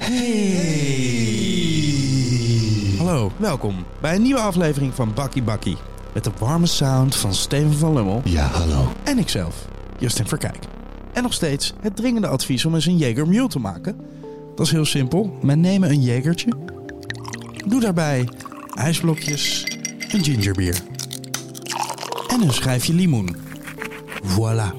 Hey. Hallo, welkom bij een nieuwe aflevering van Bakkie Bakkie. Met de warme sound van Steven van Lummel. Ja, hallo. En ikzelf, Justin Verkijk. En nog steeds het dringende advies om eens een Jaeger Mule te maken. Dat is heel simpel. Men nemen een Jaegertje. Doe daarbij ijsblokjes, een gingerbier. En een schijfje limoen. Voilà.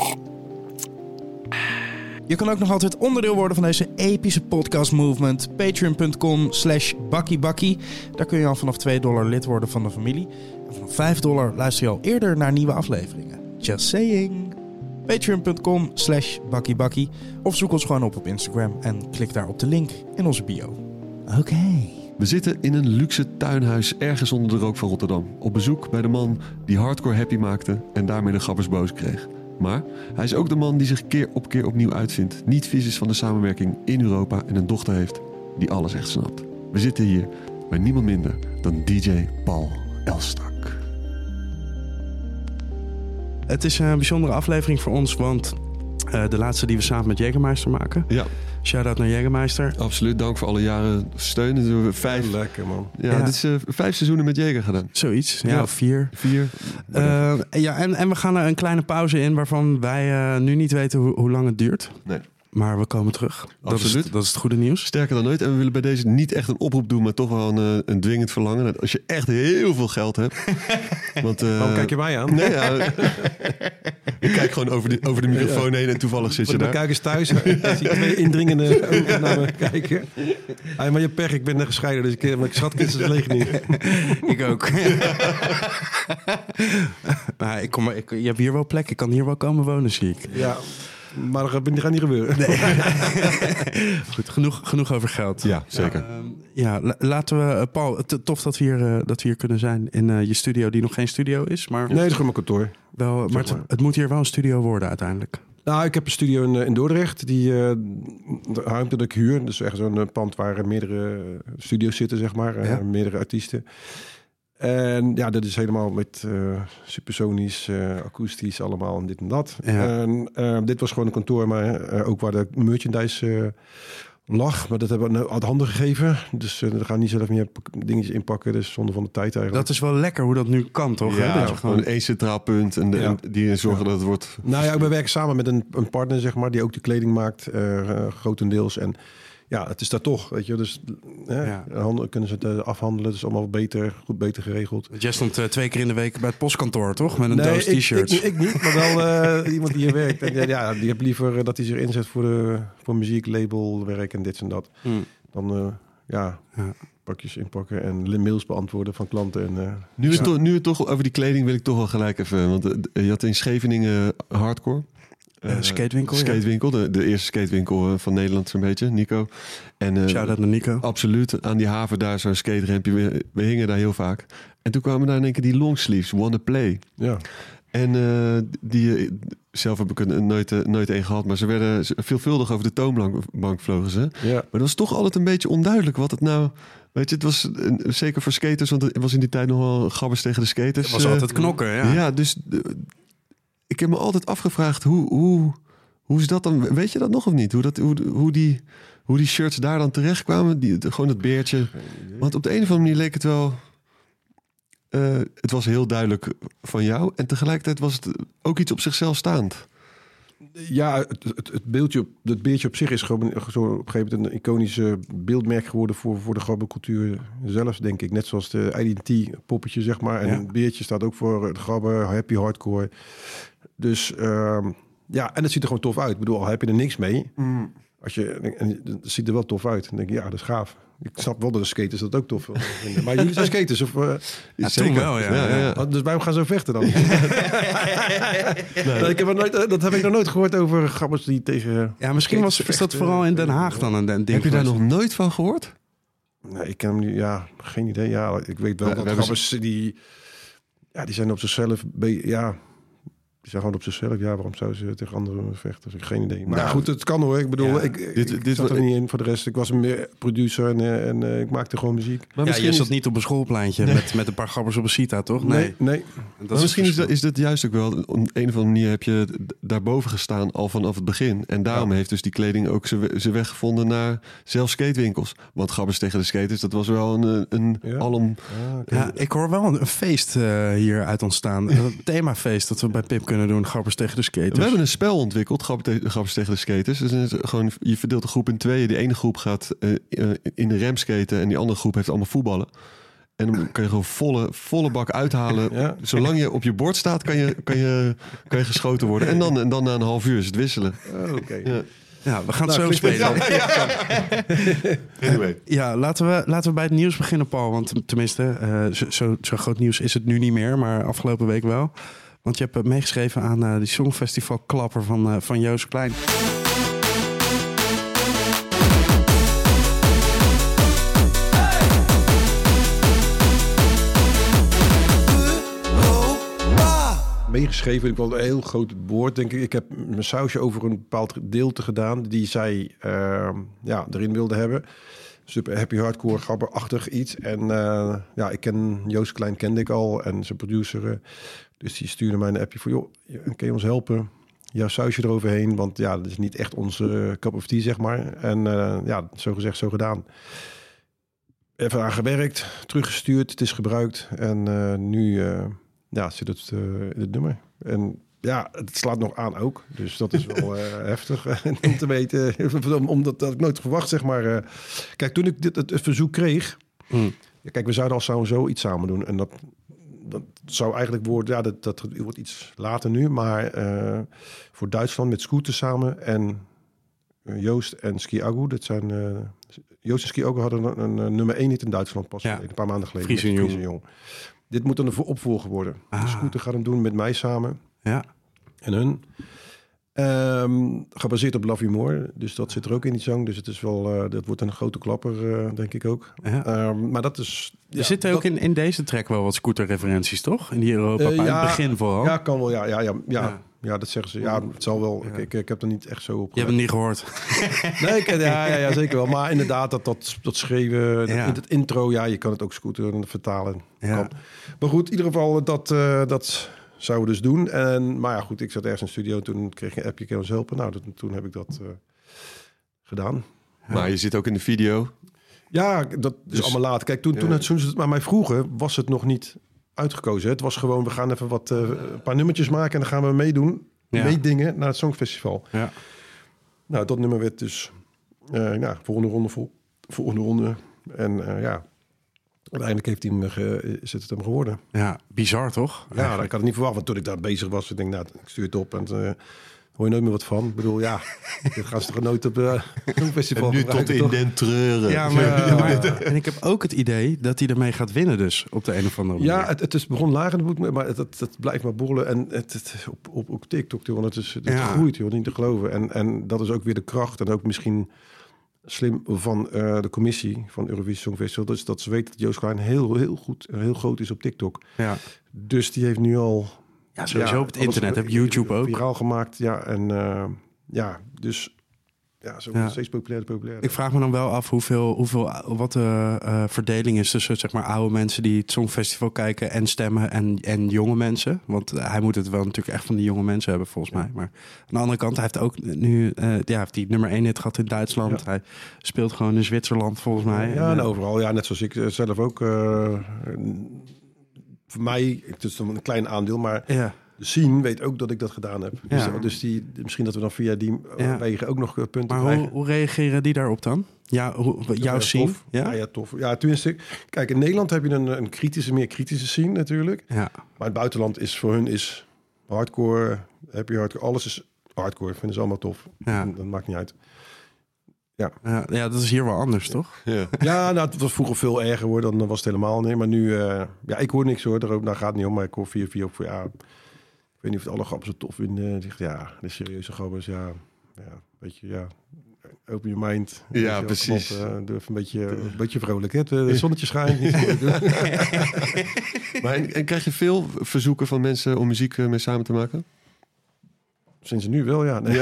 Je kan ook nog altijd onderdeel worden van deze epische podcast movement. Patreon.com/bakkiebakkie. Daar kun je al vanaf $2 lid worden van de familie. En vanaf $5 luister je al eerder naar nieuwe afleveringen. Just saying. Patreon.com/bakkiebakkie. Of zoek ons gewoon op Instagram en klik daar op de link in onze bio. Oké. We zitten in een luxe tuinhuis ergens onder de rook van Rotterdam. Op bezoek bij de man die hardcore happy maakte en daarmee de gabbers boos kreeg. Maar hij is ook de man die zich keer op keer opnieuw uitvindt. Niet vies is van de samenwerking in Europa en een dochter heeft die alles echt snapt. We zitten hier bij niemand minder dan DJ Paul Elstak. Het is een bijzondere aflevering voor ons, want de laatste die we samen met Jägermeister maken. Ja. Shout-out naar Jägermeister. Absoluut, dank voor alle jaren steun. Het zijn 5. Lekker, man. Ja, dit is 5 seizoenen met Jäger gedaan. Zoiets, Ja. of 4. 4. En we gaan er een kleine pauze in waarvan wij nu niet weten hoe lang het duurt. Nee. Maar we komen terug. Absoluut. Dat is het goede nieuws. Sterker dan ooit. En we willen bij deze niet echt een oproep doen, maar toch wel een dwingend verlangen. Als je echt heel veel geld hebt. Want, Waarom kijk je mij aan? Nee, ja, ik kijk gewoon over de microfoon heen en toevallig zit je Mijn daar. kijkers thuis. Ik zie 2 indringende ogen naar me kijken. Hey, maar je pech, ik ben gescheiden, dus mijn schatkist is leeg nu. Ik ook. Je hebt hier wel plek. Ik kan hier wel komen wonen, zie ik. Ja, maar dat gaat niet gebeuren. Nee. Goed, genoeg over geld. Ja, zeker. Laten we, Paul, tof dat we hier kunnen zijn in je studio die nog geen studio is. Maar Nee, dat is gewoon mijn kantoor. wel, maar het moet hier wel een studio worden uiteindelijk. Nou, ik heb een studio in Dordrecht. De ruimte dat ik huur. Dus echt zo'n pand waar meerdere studio's zitten, zeg maar. Ja. Meerdere artiesten. En ja, dat is helemaal met supersonisch, akoestisch allemaal en dit en dat. Ja. En dit was gewoon een kantoor, maar ook waar de merchandise lag. Maar dat hebben we uit handen gegeven. Dus we gaan niet zelf meer dingetjes inpakken. Dus zonde van de tijd eigenlijk. Dat is wel lekker hoe dat nu kan, toch? Ja, hè? Dat je gewoon één centraal punt en die zorgen dat het wordt... Nou ja, we werken samen met een partner, zeg maar, die ook de kleding maakt, grotendeels. En ja, het is daar toch, weet je. Dus kunnen ze het afhandelen. Het is allemaal beter geregeld. Jij stond 2 keer in de week bij het postkantoor, toch? Met een Nee, doos t-shirts. Ik niet, maar wel iemand die hier werkt. En die heeft liever dat hij zich inzet voor muziek, labelwerk en dit en dat. Dan pakjes inpakken en mails beantwoorden van klanten. En, Nu we toch over die kleding wil ik toch wel gelijk even... Want je had in Scheveningen hardcore... Skatewinkel. Skatewinkel, de eerste skatewinkel van Nederland zo'n beetje, Nico. En, Shout-out naar Nico. Absoluut, aan die haven daar zo'n skaterampje. We hingen daar heel vaak. En toen kwamen daar in één keer die longsleeves, Wanna Play. Ja. En zelf heb ik er nooit één gehad, maar ze werden veelvuldig over de toonbank vlogen ze. Ja. Maar dat was toch altijd een beetje onduidelijk wat het nou... Weet je, het was zeker voor skaters, want het was in die tijd nog wel gabbers tegen de skaters. Het was altijd knokken, ja. Ja, dus... Ik heb me altijd afgevraagd, hoe is dat dan? Weet je dat nog of niet? Hoe die shirts daar dan terecht kwamen? Gewoon dat beertje. Want op de een of andere manier leek het wel... het was heel duidelijk van jou. En tegelijkertijd was het ook iets op zichzelf staand. Ja, het beeldje op zich is gewoon zo op een gegeven moment een iconische beeldmerk geworden voor de gabbercultuur zelf, denk ik. Net zoals de IDT poppetje, zeg maar. En het beertje staat ook voor het gabber, happy hardcore. Dus en het ziet er gewoon tof uit. Ik bedoel, al heb je er niks mee. Het ziet er wel tof uit. Dan denk je, ja, dat is gaaf. Ik snap wel dat de skaters dat ook tof vinden. Maar jullie zijn skaters? Of, Zeker wel, ja. Dus waarom gaan ze vechten dan? Dat heb ik nog nooit gehoord over gabbers die tegen... Ja, misschien is dat vooral in Den Haag dan een ding. Heb je daar nog nooit van gehoord? Nee, ik ken hem niet. Ja, geen idee. Ja, ik weet wel dat gabbers die zijn op zichzelf... Die zijn gewoon op zichzelf. Ja, waarom zou ze tegen anderen vechten? Dus ik geen idee. Maar goed, het kan hoor. Ik bedoel, ik zat er niet in voor de rest. Ik was meer producer en ik maakte gewoon muziek. Maar je zat niet op een schoolpleintje met een paar gabbers op een cita, toch? Nee. Maar misschien is dat juist ook wel... Op een of andere manier heb je daarboven gestaan al vanaf het begin. En daarom heeft dus die kleding ook zijn weg gevonden naar zelfs skatewinkels. Want gabbers tegen de skaters, dat was wel een alom... Ja, ik hoor wel een feest hier uit ontstaan. Een themafeest dat we bij Pip kunnen doen. Gabbers tegen de skaters. We hebben een spel ontwikkeld, gabbers tegen de skaters. Dus gewoon, je verdeelt de groep in tweeën. Die ene groep gaat in de rem skaten en die andere groep heeft allemaal voetballen. En dan kan je gewoon volle bak uithalen. Ja. Zolang je op je bord staat, kan je geschoten worden. En dan na een half uur is het wisselen. Oh, okay. Ja, we gaan het zo spelen. Anyway. Ja, laten we bij het nieuws beginnen, Paul. Want tenminste, zo groot nieuws is het nu niet meer. Maar afgelopen week wel. Want je hebt meegeschreven aan die Songfestival klapper van Joost Klein. Meegeschreven, ik wel een heel groot woord, denk ik. Ik heb mijn sausje over een bepaald gedeelte gedaan die zij erin wilde hebben. Super happy hardcore, grapperachtig iets. En ik ken Joost Klein, kende ik al en zijn producer. Dus die stuurde mij een appje voor, joh, kun je ons helpen? Jouw sausje eroverheen, want dat is niet echt onze cup of tea, zeg maar. En zo gezegd, zo gedaan. Even aan gewerkt, teruggestuurd, het is gebruikt en nu... zit het in het nummer. En het slaat nog aan ook. Dus dat is wel heftig om te weten. Omdat dat ik nooit verwacht, zeg maar. Kijk, toen ik het verzoek kreeg... Kijk, we zouden al sowieso iets samen doen. En dat zou eigenlijk worden... dat wordt iets later nu. Maar voor Duitsland met Scooter samen. En Joost en Ski Agu. Dat zijn... Joost en Ski Agu hadden een nummer 1 hit in Duitsland pas. Een paar maanden geleden. Fries en Jong. Dit moet dan een opvolger worden. De Scooter gaat hem doen met mij samen. Ja. En hun. Gebaseerd op Love You More. Dus dat zit er ook in die zang. Dus het is wel... dat wordt een grote klapper, denk ik ook. Ja. Maar dat is... Er zitten ook in deze track wel wat Scooter-referenties, toch? In die Europa in het begin vooral. Ja, kan wel. Ja, dat zeggen ze. Ja, het zal wel. Ja. Ik heb er niet echt zo op. Je hebt het niet gehoord. Nee, ja, zeker wel. Maar inderdaad, dat schreven in het intro. Ja, je kan het ook Scooter vertalen. Ja. Maar goed, in ieder geval, dat zouden we dus doen. Maar ja, goed, ik zat ergens in de studio. Toen kreeg ik een appje, kan je ons helpen? Nou, toen heb ik dat gedaan. Maar je zit ook in de video. Ja, dat is allemaal later. Kijk, toen ze het aan mij vroegen, was het nog niet uitgekozen. Het was gewoon, we gaan even een paar nummertjes maken en dan gaan we meedingen naar het Songfestival. Ja. Nou, dat nummer werd dus volgende ronde. En uiteindelijk is het hem geworden. Ja, bizar toch? Ja, ik had het niet verwacht, want toen ik daar bezig was, ik denk, ik stuur het op en hoor je nooit meer wat van. Ik bedoel, dit gaan ze toch nooit op een festival en nu tot in den treuren. Ja, maar en ik heb ook het idee dat hij ermee gaat winnen dus, op de een of andere manier. Ja, het is begon laag in de boek, maar het blijft maar borrelen. En het op TikTok, want het groeit, joh, niet te geloven. En dat is ook weer de kracht en ook misschien slim van de commissie van Eurovisie Songfestival. Dus dat ze weten dat Joost Klein heel groot is op TikTok. Ja. Dus die heeft nu al... Ja, sowieso op het internet, heb YouTube ook. Viraal gemaakt, dus steeds populairder. Ik vraag me dan wel af wat de verdeling is tussen, zeg maar, oude mensen die het Songfestival kijken en stemmen en jonge mensen. Want hij moet het wel natuurlijk echt van die jonge mensen hebben, volgens mij. Maar aan de andere kant, hij heeft ook nu heeft die nummer 1 hit gehad in Duitsland. Ja. Hij speelt gewoon in Zwitserland, volgens mij. Ja, en overal. Ja, net zoals ik zelf ook... voor mij, het is een klein aandeel, maar de scene weet ook dat ik dat gedaan heb. Ja. Dus misschien dat we dan via die wegen ook nog punten maar krijgen. Hoe reageren die daarop dan? Ja, jouw scene? Tof. Ja, tof. Ja, tenminste, kijk, in Nederland heb je een meer kritische scene natuurlijk. Ja. Maar in het buitenland is voor hun hardcore, happy hardcore, alles is hardcore. Vinden ze allemaal tof. Ja. Dat maakt niet uit. Ja, dat is hier wel anders, toch? Ja, het was vroeger veel erger hoor, dan was het helemaal niet. Maar nu, ik hoor niks hoor, daar gaat het niet om. Maar ik hoor 4 op voor ik weet niet of het alle grappen zo tof vinden. De serieuze grappers, weet je, open your mind. Ja, precies. Doe even een beetje vrolijk, hè? Het zonnetje schijnt. Niet maar en krijg je veel verzoeken van mensen om muziek mee samen te maken? Sinds nu wel, ja. Nee,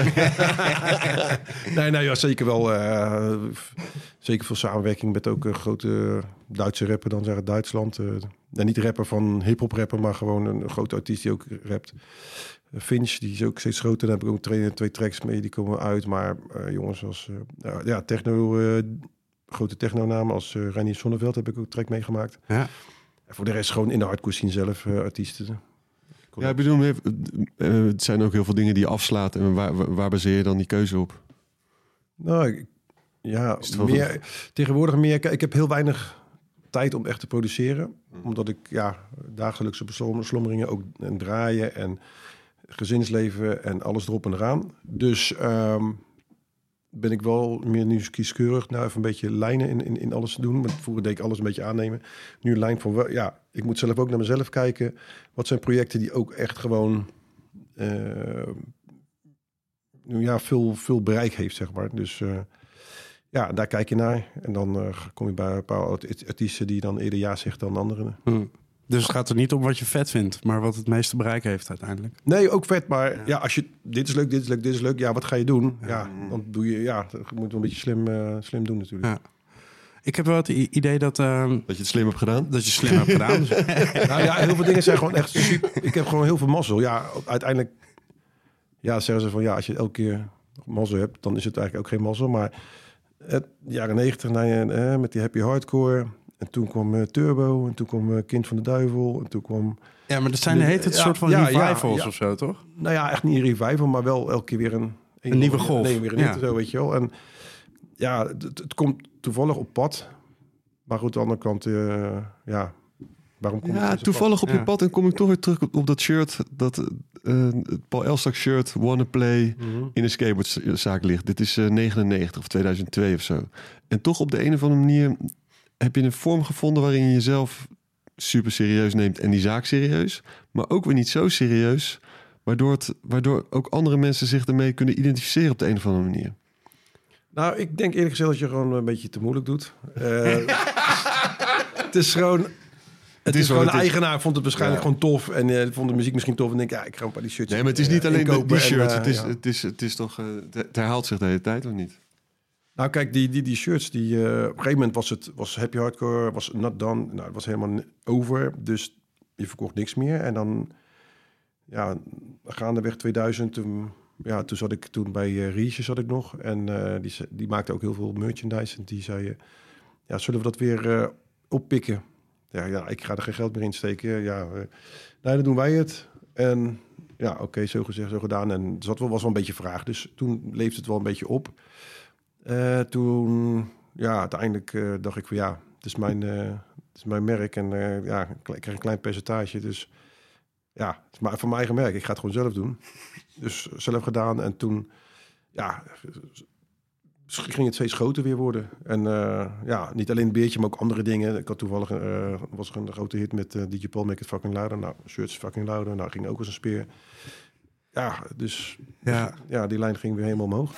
ja, zeker wel. Zeker veel samenwerking met ook een grote Duitse rapper, dan zeggen Duitsland. Niet rapper van hip-hop rapper, maar gewoon een grote artiest die ook rapt. Finch, die is ook steeds groter. Daar heb ik ook 2 tracks mee, die komen uit. Maar jongens als grote techno-namen als Reinier Zonneveld heb ik ook een track meegemaakt. Ja. En voor de rest gewoon in de hardcore scene zelf artiesten. Ja, ik bedoel, het zijn ook heel veel dingen die je afslaat. En waar baseer je dan die keuze op? Nou, tegenwoordig meer. Ik heb heel weinig tijd om echt te produceren. Omdat ik dagelijkse beslommeringen ook en draaien en gezinsleven en alles erop en eraan. Dus ben ik wel meer nu kieskeurig. Nou, even een beetje lijnen in alles te doen. Want vroeger deed ik alles een beetje aannemen. Nu een lijn van, ik moet zelf ook naar mezelf kijken. Wat zijn projecten die ook echt gewoon veel bereik heeft, zeg maar. Dus daar kijk je naar. En dan kom je bij een paar artiesten die dan eerder ja zegt dan anderen. Dus het gaat er niet om wat je vet vindt, maar wat het meeste bereik heeft uiteindelijk. Nee, ook vet. Maar als je dit is leuk. Ja, wat ga je doen? Ja, dan doe je. Ja, dat moet wel een beetje slim doen natuurlijk. Ja. Ik heb wel het idee dat je het slim hebt gedaan. Dat je slim hebt gedaan. Nou ja, heel veel dingen zijn gewoon echt super. Ik heb gewoon heel veel mazzel. Ja, uiteindelijk. Ja, zeggen ze van als je elke keer mazzel hebt, dan is het eigenlijk ook geen mazzel. Maar jaren 90 met die happy hardcore. En toen kwam Turbo. En toen kwam Kind van de Duivel. En toen kwam... Ja, maar dat zijn een soort van revivals of zo, toch? Nou ja, echt niet een revival, maar wel elke keer weer een nieuwe golf. Nee, weer een zo, weet je wel. En ja, het komt toevallig op pad. Maar goed, aan de andere kant, waarom komt het toevallig op je pad? En kom ik toch weer terug op dat shirt, dat Paul Elstak shirt, Wanna Play, in een skateboardzaak ligt. Dit is 99 of 2002 of zo. En toch op de een of andere manier heb je een vorm gevonden waarin je jezelf super serieus neemt en die zaak serieus, maar ook weer niet zo serieus, waardoor ook andere mensen zich ermee kunnen identificeren op de een of andere manier. Nou, ik denk eerlijk gezegd dat je gewoon een beetje te moeilijk doet. Het is gewoon... Het is gewoon de eigenaar vond het waarschijnlijk gewoon tof en vond de muziek misschien tof en denk ik ga een paar die shirts. Nee, maar het is niet alleen die shirts. Het is toch het herhaalt zich de hele tijd of niet? Nou kijk, die shirts, op een gegeven moment was happy hardcore, was not done. Nou, het was helemaal over, dus je verkocht niks meer. En dan, gaandeweg 2000, toen zat ik bij Riesje zat ik nog. En die maakte ook heel veel merchandise. En die zei, zullen we dat weer oppikken? Ja, ik ga er geen geld meer in steken. Dan doen wij het. En oké, zo gezegd, zo gedaan. En was wel een beetje vraag. Dus toen leefde het wel een beetje op. Toen, uiteindelijk dacht ik van het is mijn merk en ik krijg een klein percentage. Dus het is maar van mijn eigen merk. Ik ga het gewoon zelf doen. Dus zelf gedaan en toen, ging het steeds groter weer worden. En niet alleen een beertje, maar ook andere dingen. Ik had toevallig, was er een grote hit met DJ Paul, Make It Fucking Louder. Nou, shirts fucking louder. Nou, ging ook als een speer. Ja, dus die lijn ging weer helemaal omhoog.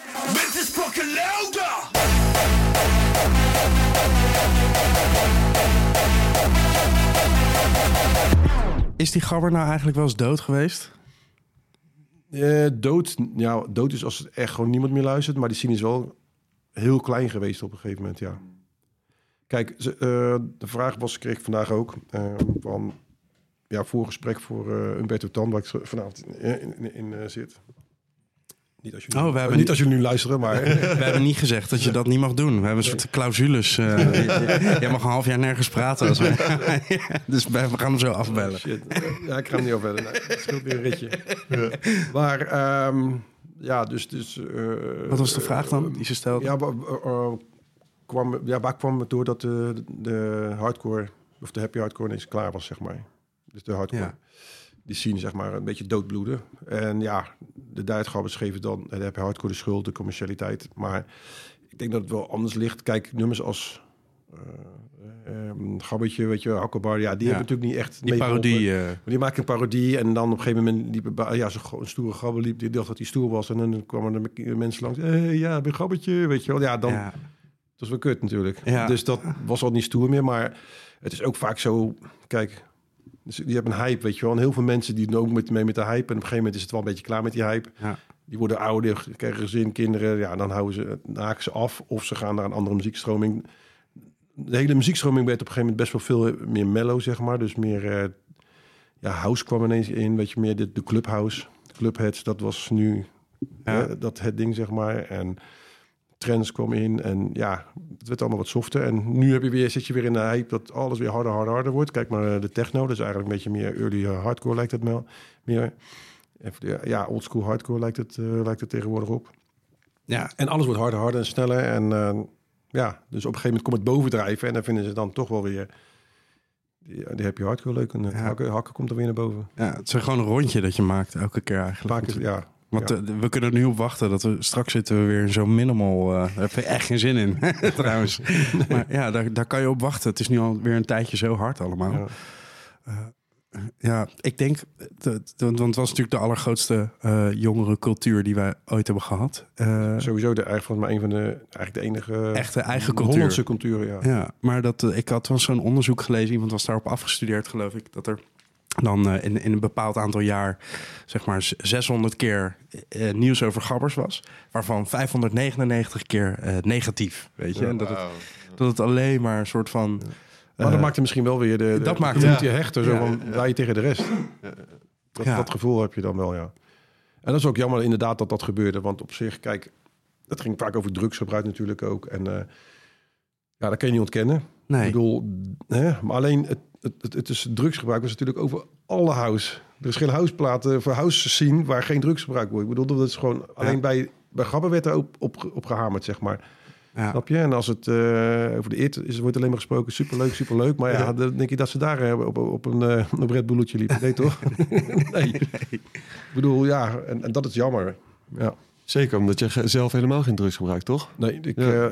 Is die gabber nou eigenlijk wel eens dood geweest? Dood is als het echt gewoon niemand meer luistert. Maar die scene is wel heel klein geweest op een gegeven moment, ja. Kijk, de vraag kreeg ik vandaag ook van voorgesprek voor Umberto Tan, waar ik vanavond in zit. Niet als jullie, als jullie nu luisteren, maar... We hebben niet gezegd dat je dat niet mag doen. We hebben een soort clausules. Jij mag een half jaar nergens praten. Dus we gaan hem zo afbellen. Oh, shit. Ja, ik ga hem niet afbellen. Nee, het scheelt weer een ritje. Ja. Maar, wat was de vraag dan die ze stelde? Waar kwam het door dat de hardcore, of de happy hardcore ineens klaar was, zeg maar. Dus de hardcore... Ja. Die zien zeg maar een beetje doodbloeden. En de duitgabbers geven dan de happy hardcore de schuld, de commercialiteit. Maar ik denk dat het wel anders ligt. Kijk, nummers als Gabbertje, weet je, Hakkelbar, die hebben natuurlijk niet echt... Die parodie. Maar die maken een parodie en dan op een gegeven moment zo'n stoere gabber liep. Die dacht dat hij stoer was en dan kwamen er mensen langs. Een Gabbertje, weet je wel. Ja, dan... Ja. Dat is wel kut natuurlijk. Ja. Dus dat was al niet stoer meer, maar het is ook vaak zo... Kijk... Dus je hebt een hype, weet je wel. En heel veel mensen die doen ook mee met de hype. En op een gegeven moment is het wel een beetje klaar met die hype. Ja. Die worden ouder, krijgen gezin, kinderen. Ja, dan haken ze af of ze gaan naar een andere muziekstroming. De hele muziekstroming werd op een gegeven moment best wel veel meer mellow, zeg maar. Dus meer house kwam ineens in. Weet je, meer de clubhouse. Clubheads, dat was nu dat het ding, zeg maar. En trends kwam in en ja, het werd allemaal wat softer. En nu zit je weer in de hype dat alles weer harder wordt. Kijk maar de techno, dat is eigenlijk een beetje meer early hardcore lijkt het meer. Ja, oldschool hardcore lijkt het tegenwoordig op. Ja. En alles wordt harder en sneller. En dus op een gegeven moment komt het bovendrijven en dan vinden ze dan toch wel weer die happy hardcore leuk. En hakken komt er weer naar boven. Ja, het is gewoon een rondje dat je maakt elke keer eigenlijk. Want we kunnen er nu op wachten dat straks zitten we weer in zo'n minimal. Daar heb je echt geen zin in, trouwens. Maar ja, daar kan je op wachten. Het is nu alweer een tijdje zo hard allemaal. Ja. Ik denk, want het was natuurlijk de allergrootste jongere cultuur die wij ooit hebben gehad. Sowieso eigenlijk de enige echte eigen cultuur. Hollandse cultuur, ja. Maar ik had wel zo'n onderzoek gelezen, iemand was daarop afgestudeerd, geloof ik, dat er dan in een bepaald aantal jaar, zeg maar 600 keer nieuws over gabbers was, waarvan 599 keer negatief, weet je. En dat het alleen maar een soort van... Maar dat maakte misschien wel weer je hechter, zo van wij tegen de rest. Dat gevoel heb je dan wel, ja. En dat is ook jammer inderdaad dat gebeurde, want op zich, kijk, dat ging vaak over drugsgebruik natuurlijk ook. En dat kan je niet ontkennen. Nee. Ik bedoel, maar alleen het is drugsgebruik was natuurlijk over alle house. Er is geen houseplaten voor house scene waar geen drugsgebruik wordt. Ik bedoel, dat is gewoon alleen bij gabber werd er op gehamerd, zeg maar. Ja. Snap je? En als het over de eet wordt alleen maar gesproken, superleuk. Maar dan denk je dat ze daar op een Red Bulletje liepen. Nee, toch? Nee. Ik bedoel, en dat is jammer. Ja. Zeker, omdat je zelf helemaal geen drugs gebruikt, toch? Nee,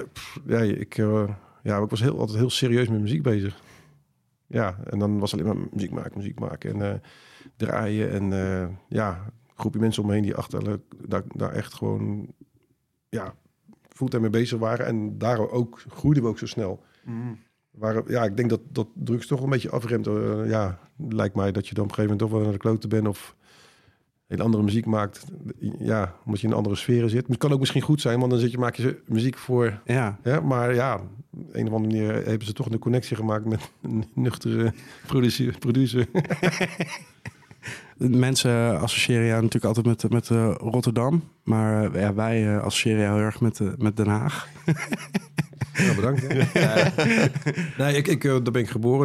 ik was altijd heel serieus met muziek bezig. Ja, en dan was het alleen maar muziek maken en draaien. En een groepje mensen omheen die achter daar echt gewoon... fulltime mee bezig waren. En daarom ook groeiden we ook zo snel. Mm. Ik denk dat drugs toch een beetje afremt. Lijkt mij dat je dan op een gegeven moment toch wel naar de kloten bent of hele andere muziek maakt. Ja, omdat je in een andere sferen zit. Het kan ook misschien goed zijn, want dan maak je muziek voor... Ja. Maar een of andere manier hebben ze toch een connectie gemaakt met een nuchtere producer. Mensen associëren jou natuurlijk altijd met Rotterdam. Maar wij associëren jou heel erg met Den Haag. Ja, bedankt. Nee, daar ben ik geboren.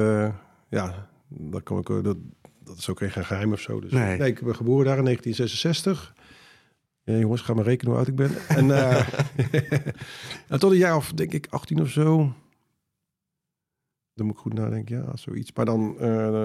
Dat is ook geen geheim of zo. Dus. Nee, ik ben geboren daar in 1966. Ja, jongens, ga maar rekenen hoe oud ik ben. En tot een jaar of, denk ik, 18 of zo. Dan moet ik goed nadenken, ja, zoiets. Maar dan...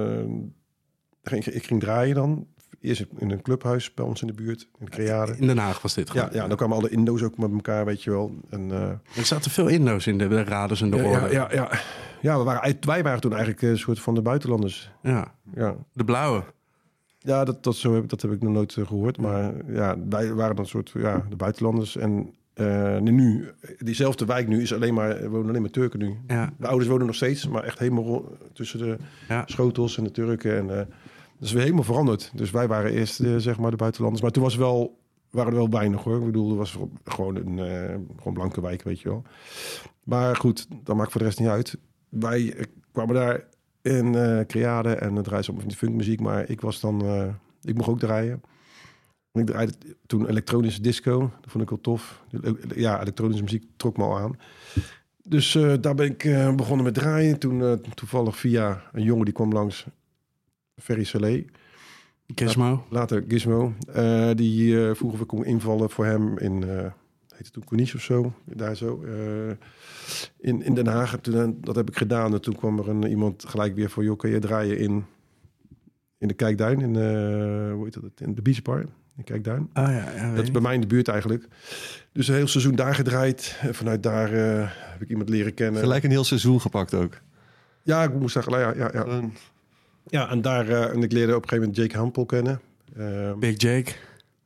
Ik ging draaien dan. Eerst in een clubhuis bij ons in de buurt, in de Creade. In Den Haag was dit gewoon. Ja, dan kwamen alle Indo's ook met elkaar, weet je wel. En, er zaten veel Indo's in de raders en de orde. Ja, wij waren toen eigenlijk een soort van de buitenlanders. Ja. De blauwe. Ja, dat heb ik nog nooit gehoord. Maar wij waren dan een soort de buitenlanders. En nu, diezelfde wijk nu wonen alleen maar Turken nu. Ja. De ouders wonen nog steeds, maar echt helemaal tussen de schotels en de Turken. En dat is weer helemaal veranderd. Dus wij waren eerst zeg maar de buitenlanders. Maar toen waren er wel weinig hoor. Ik bedoel, er was gewoon een blanke wijk, weet je wel. Maar goed, dat maakt voor de rest niet uit. Wij kwamen daar in Creade en het draaide op die funkmuziek. Maar ik was dan, ik mocht ook draaien. Ik draaide toen elektronische disco. Dat vond ik wel tof. Ja, elektronische muziek trok me al aan. Dus daar ben ik begonnen met draaien. Toen toevallig via een jongen die kwam langs, Ferry Saleh. Gizmo. Later Gizmo. Die vroeg of ik kon invallen voor hem in... heette toen Corniche of zo. Daar zo. In Den Haag. Dat heb ik gedaan. En toen kwam er iemand gelijk weer voor... joh, kan je draaien in de Kijkduin? Hoe heet dat? In de Beach Bar. In Kijkduin. Dat is bij mij in de buurt eigenlijk. Dus een heel seizoen daar gedraaid. En vanuit daar heb ik iemand leren kennen. Gelijk een heel seizoen gepakt ook. Ja, ik moest daar Ja, en daar... en ik leerde op een gegeven moment Jake Hampel kennen. Big Jake.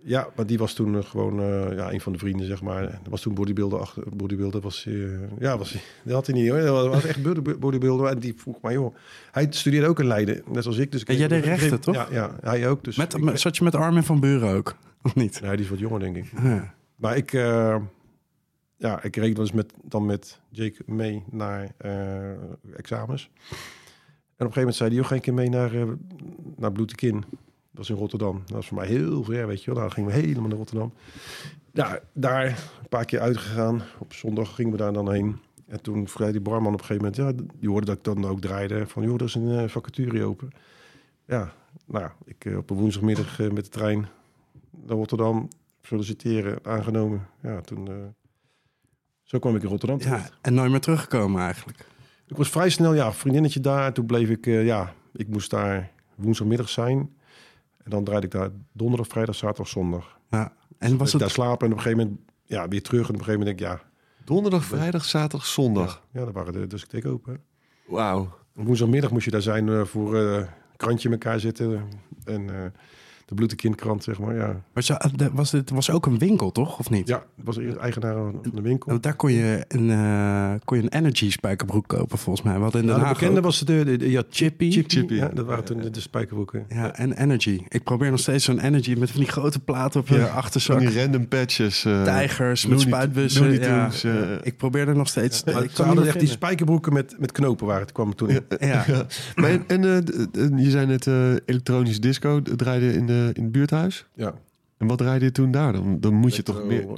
Ja, maar die was toen gewoon een van de vrienden, zeg maar. Dat was toen bodybuilder was dat had hij niet, hoor. Dat was echt bodybuilder. En die vroeg maar, joh, hij studeerde ook in Leiden, net als ik. Dus En jij deed rechten, toch? Ja, hij ook. Dus Zat je met Armin van Buren ook? Of niet? Nee, die is wat jonger, denk ik. Ja. Maar ik reed wel eens met Jake mee naar examens. En op een gegeven moment zei hij, joh, ga ik een keer mee naar Bloetekin. Dat is in Rotterdam. Dat was voor mij heel ver, weet je wel. Nou, dan gingen we helemaal naar Rotterdam. Ja, daar een paar keer uitgegaan. Op zondag gingen we daar dan heen. En toen vroeg die barman op een gegeven moment... Ja, die hoorde dat ik dan ook draaide. Van, joh, er is een vacature open. Ja, nou, ik op een woensdagmiddag met de trein naar Rotterdam solliciteren, aangenomen. Ja, toen... zo kwam ik in Rotterdam terecht. Ja, en nooit meer teruggekomen eigenlijk. Ik was vrij snel, vriendinnetje daar. Toen bleef ik, ik moest daar woensdagmiddag zijn. En dan draaide ik daar donderdag, vrijdag, zaterdag, zondag. Ja. En dus was het daar slapen en op een gegeven moment weer terug. En op een gegeven moment denk ik, Donderdag, vrijdag, zaterdag, zondag. Ja, dat waren de discotheek open. Wauw. Woensdagmiddag moest je daar zijn voor een krantje in elkaar zitten. En de Bloetekindkrant, zeg maar, ja. Het was ook een winkel, toch? Of niet? Ja, het was de eigenaar van de winkel. Daar kon je een Energy spijkerbroek kopen, volgens mij. Wat in Den de Haag bekende ook. was de Chippy. Ja, dat waren toen de spijkerbroeken. Ja, en Energy. Ik probeer nog steeds zo'n Energy met van die grote platen op je achterzak. Die random patches. Tijgers met spuitbussen. Looney Tunes, ik probeer er nog steeds... Ja, ik had echt die spijkerbroeken met knopen waren. Het kwam toen in. Ja. Maar je zei net elektronisch disco draaide in het buurthuis. Ja. En wat draaide je toen daar dan? Dan moet je toch meer...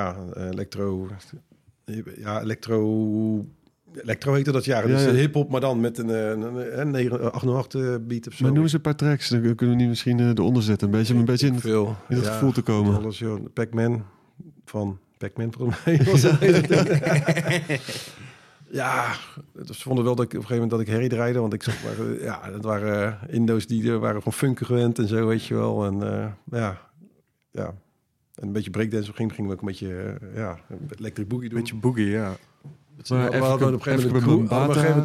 Electro heette dat jaren. Dus hip-hop, maar dan met een 808 beat of zo. Maar noem eens een paar tracks. Dan kunnen we niet misschien eronder zetten. Een beetje in het gevoel te komen. Alles, joh. Pac-Man volgens mij was het. Ja, ze vonden wel dat ik op een gegeven moment dat ik herrie draaide. Want ik zag maar, dat waren Indo's die waren gewoon funken gewend en zo, weet je wel. En en een beetje breakdance gingen we ook een beetje electric boogie doen. Een beetje boogie, ja. Maar we hadden op een gegeven moment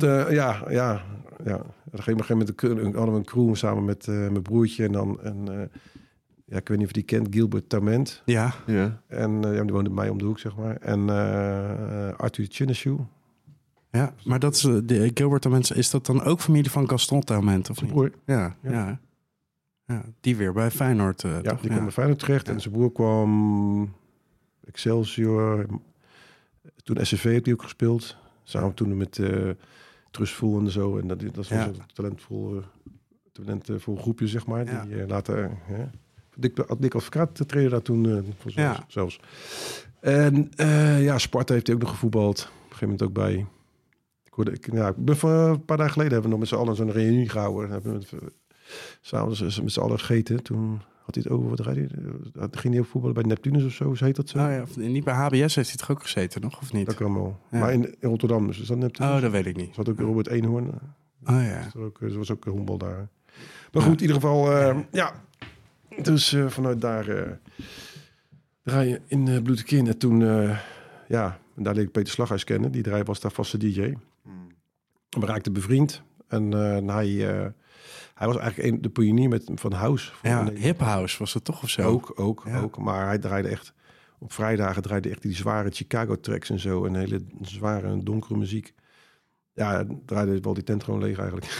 hadden we een crew samen met mijn broertje en dan ik weet niet of die kent, Gilbert Tament. Ja. En die woonde bij mij om de hoek, zeg maar. En Arthur Chineshoe. Ja, maar dat is de Gilbert Tament, is dat dan ook familie van Gaston Tament of niet? Broer. Ja, die weer bij Feyenoord. Toch? Die kwam bij Feyenoord terecht en zijn broer kwam Excelsior. Toen SCV heeft hij ook gespeeld. Samen toen met Trustful en zo. En dat was een talentvol groepje, zeg maar. Die later... Dick Advocaat treden daar toen zelfs. En Sparta heeft hij ook nog gevoetbald. Op een gegeven moment ook bij. Ik ben een paar dagen geleden hebben we nog met z'n allen zo'n reunie gehouden. Hebben we s'avonds met z'n allen gegeten. Toen had hij het over, wat ging hij ook voetballen bij Neptunus of zo? Hoe heet dat zo? Oh ja, niet bij HBS heeft hij toch ook gezeten nog, of niet? Dat kan wel. Ja. Maar in Rotterdam, dus is dat Neptunus? Oh, dat weet ik niet. Zat ook Robert Eenhoorn. Oh ja. Er was ook een honkbal daar. Maar goed, in ieder geval, dus vanuit daar draai je in Bloetekin. En toen, daar leerde ik Peter Slaghuis kennen. Die was daar vaste DJ. We raakten bevriend. En hij was eigenlijk de pionier van house. Hip house was het toch of zo? Ook. Maar hij draaide echt... Op vrijdagen draaide echt die zware Chicago tracks en zo. En hele zware, donkere muziek. Ja, draaide wel die tent gewoon leeg eigenlijk.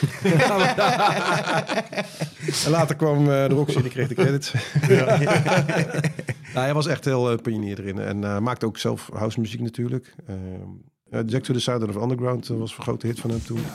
En later kwam de Roxy, die kreeg de credits. Hij was echt heel pionier erin. En maakte ook zelf house muziek natuurlijk. Jack to the South of Underground was een grote hit van hem toen.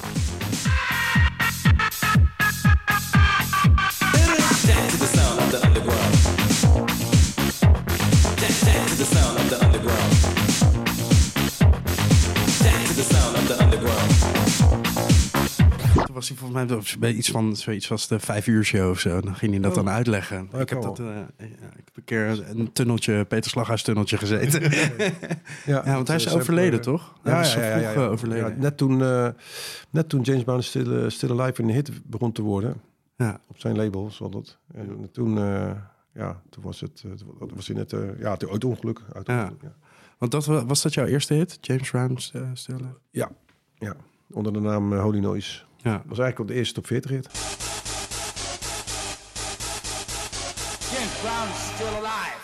Toen was hij volgens mij bij zoiets als de 5 uur show of zo. Dan ging hij dat dan uitleggen. Ik heb een keer een tunneltje, Peter Slaghuis tunneltje gezeten. Want hij is overleden, toch? Hij was vroeg overleden. Ja, net toen James Brown Still Alive een hit begon te worden. Ja. Op zijn label, zal dat. En toen was hij net het auto-ongeluk. Want was dat jouw eerste hit? James Brown Still Alive? Ja. Onder de naam Holy Noise. Ja. Was eigenlijk op de eerste top 40 hit. Brown's still alive.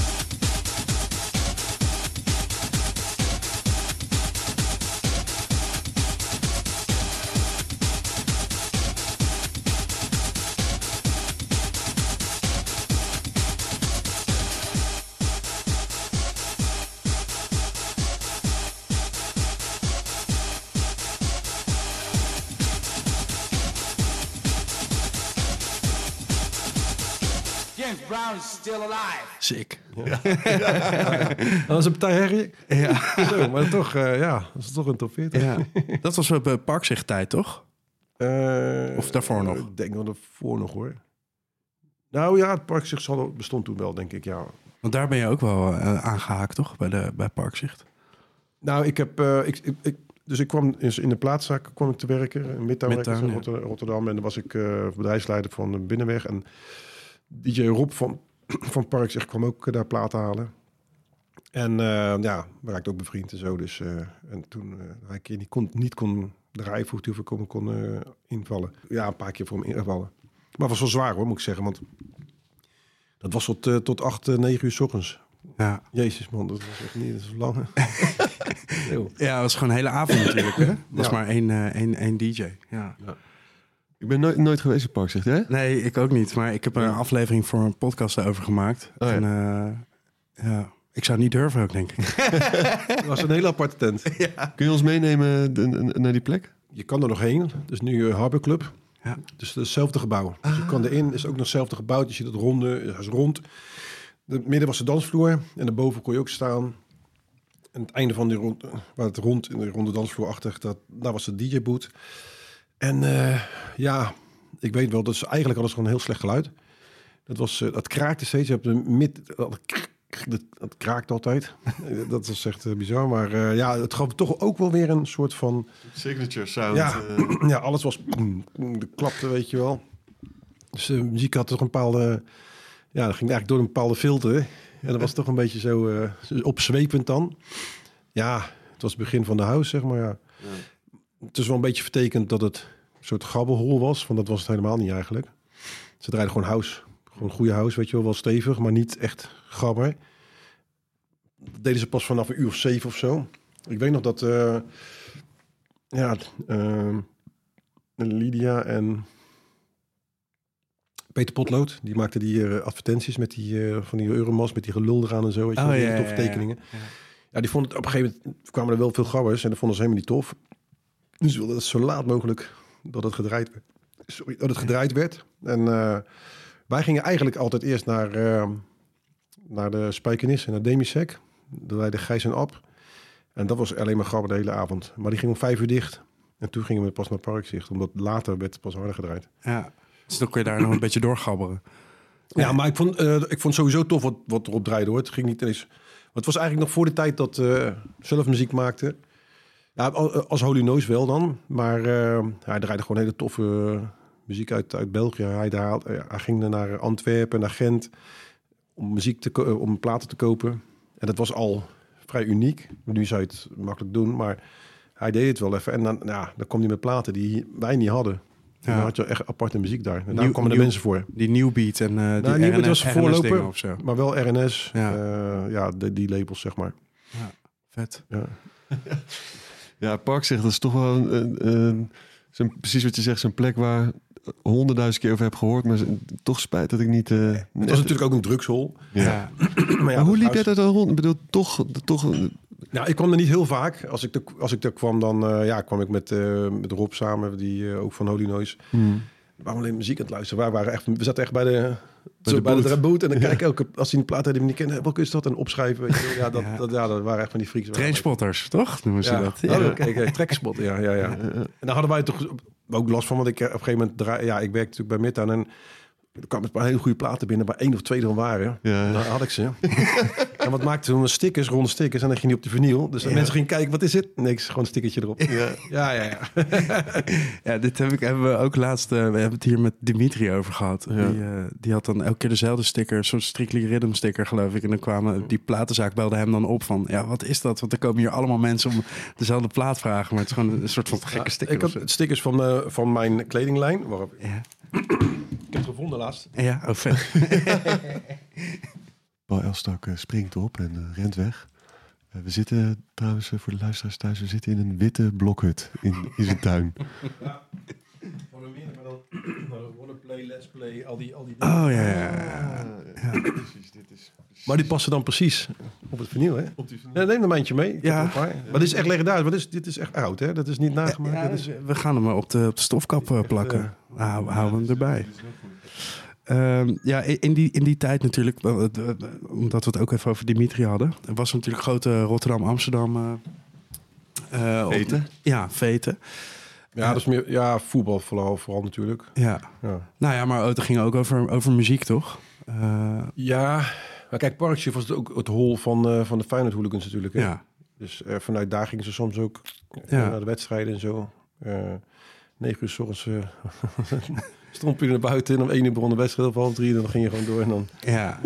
James Brown's still alive. Sick. Dat was een partij herrie. Ja. Zo, maar toch, dat is toch een top 40. Ja. Dat was op Parkzicht-tijd, toch? Of daarvoor nog? Ik denk wel daarvoor nog, hoor. Nou ja, het Parkzicht bestond toen wel, denk ik, ja. Want daar ben je ook wel aangehaakt, toch? Bij Parkzicht. Nou, dus ik kwam in de plaatszaak te werken. In Midtown in Rotterdam. En dan was ik bedrijfsleider van de Binnenweg. En DJ Rob van Parkzicht kwam ook daar platen halen. En we raakten ook bevriend en zo. Dus, en toen hij een keer niet kon draaien, vroeg hij of ik kon invallen. Ja, een paar keer voor hem invallen. Maar het was wel zwaar, hoor, moet ik zeggen. Want dat was tot 8, 9 uur 's ochtends. Ja. Jezus, man, dat was echt niet, dat is lang. Ja, het was gewoon een hele avond natuurlijk. Hè? Dat was maar één DJ. Ja. Ik ben nooit geweest in Parkzicht, hè? Nee, ik ook niet. Maar ik heb er een aflevering voor een podcast over gemaakt. Oh, ja. En ik zou niet durven ook, denk ik. Dat was een hele aparte tent. Kun je ons meenemen naar die plek? Je kan er nog heen. Dus nu Harbor Club. Ja. Dus hetzelfde gebouw. Dus je kan erin. Is ook nog hetzelfde gebouw. Je ziet het ronde. Het is rond. Het midden was de dansvloer. En daarboven kon je ook staan. En het einde van die waar het rond in de ronde dansvloer achter, daar was de DJ-boot. En ik weet wel, dat is eigenlijk alles gewoon heel slecht geluid. Dat kraakte steeds. Je hebt dat kraakt altijd. Dat is echt bizar. Maar het gaf toch ook wel weer een soort van Signature sound. Ja, alles was de klapte, weet je wel. Dus de muziek had toch een bepaalde. Ja, dat ging eigenlijk door een bepaalde filter. En dat was toch een beetje zo opzwepend dan. Ja, het was het begin van de house, zeg maar. Ja. Het is wel een beetje vertekend dat het een soort grabbelhol was. Want dat was het helemaal niet eigenlijk. Ze draaiden gewoon house. Gewoon goede house, weet je wel stevig, maar niet echt gabber. Dat deden ze pas vanaf 1 uur of 7 of zo. Ik weet nog dat Lydia en Peter Potlood, die maakten die advertenties met die van die Euromast, met die gelul eraan en zo. Weet je, die toffe tekeningen. Ja, die vonden het op een gegeven moment kwamen er wel veel gabbers en dat vonden ze helemaal niet tof. Dus ze wilden het zo laat mogelijk dat het gedraaid werd. En wij gingen eigenlijk altijd eerst naar de Spijkenis en naar Demisec. Daar leidde Gijs en Ab. En dat was alleen maar gabber de hele avond. Maar die ging om 5 uur dicht. En toen gingen we pas naar Parkzicht, omdat later werd het pas harder gedraaid. Ja, dus dan kun je daar nog een beetje doorgabberen. Ja, maar ik vond sowieso tof wat erop draaide, hoor. Het ging niet eens. Het was eigenlijk nog voor de tijd dat zelf muziek maakte. Ja, als Holy Noise wel dan. Maar hij draaide gewoon hele toffe muziek uit België. Hij ging naar Antwerpen, naar Gent om platen te kopen. En dat was al vrij uniek. Nu zou je het makkelijk doen, maar hij deed het wel even. En dan kwam hij met platen die wij niet hadden. Ja. Dan had je echt aparte muziek daar. En daar kwamen de mensen voor. Die New Beat en die Newbeat was voorloper, of zo. Maar wel RNS. Ja. Die labels, zeg maar. Ja, vet. Ja. Ja, Parkzicht, dat is toch wel precies wat je zegt, zo'n plek waar 100.000 keer over heb gehoord, maar toch spijt dat ik niet. Het was natuurlijk ook een drugshol. Ja. Maar hoe liep jij dat dan rond? Ik bedoel, toch. Nou, ik kwam er niet heel vaak. Als ik er kwam, dan kwam ik met Rob samen, die ook van Holy Noise. We waren alleen muziek aan het luisteren. We zaten echt bij de boot. En dan kijk ik als die een plaat hadden die we niet kennen, welke is dat? En opschrijven. Weet je. Dat waren echt van die freaks. Trainspotters, toch? Noemen ze dat. Ja. Oké, trekspot. Ja. En dan hadden wij toch ook last van, want ik op een gegeven moment ik werkte natuurlijk bij Midtown en er kwamen een paar hele goede platen binnen, waar 1 of 2 er waren. Ja. Dan had ik ze. En wat maakte toen? Stickers, ronde stickers. En dan ging die op de vinyl. Dus mensen gingen kijken, wat is dit? Niks, gewoon een stickertje erop. Ja. Ja, dit hebben we ook laatst. We hebben het hier met Dimitri over gehad. Ja. Die had dan elke keer dezelfde sticker, een soort Strictly Rhythm sticker, geloof ik. En dan kwamen die platenzaak belde hem dan op van, ja, wat is dat? Want er komen hier allemaal mensen om dezelfde plaat vragen. Maar het is gewoon een soort van gekke sticker. Ik had stickers van mijn kledinglijn. Waarop Ik heb het gevonden laatst. Ja, oh vet. Paul Elstak springt op en rent weg. We zitten trouwens, voor de luisteraars thuis, we zitten in een witte blokhut in zijn tuin. Ja. Van een meer, maar dan rollerplay, let's play, al die dingen. Oh ja. Precies, dit is... Maar die passen dan precies op het vinyl, hè? Nee, neem er een eindje mee. Ik Ja. heb er een paar. Maar dit is echt legendarisch. Maar dit is echt oud, hè? Dat is niet nagemaakt. Ja, dat is... we gaan hem op de stofkap plakken. Hou hem erbij. In die tijd natuurlijk, omdat we het ook even over Dimitri hadden, er was natuurlijk grote Rotterdam-Amsterdam Veten? Ja, veten. Ja, dat is meer voetbal vooral natuurlijk. Ja. Ja. Nou ja, maar het ging ook over muziek, toch? Ja, maar kijk, Parkchef was het ook het hol van de Feyenoord hooligans natuurlijk. Hè? Ja. Dus vanuit daar gingen ze soms ook naar de wedstrijden en zo. 9 uur 's ochtends stond je naar buiten en om 1 uur begon de wedstrijd, of 2:30 en dan ging je gewoon door. En dan,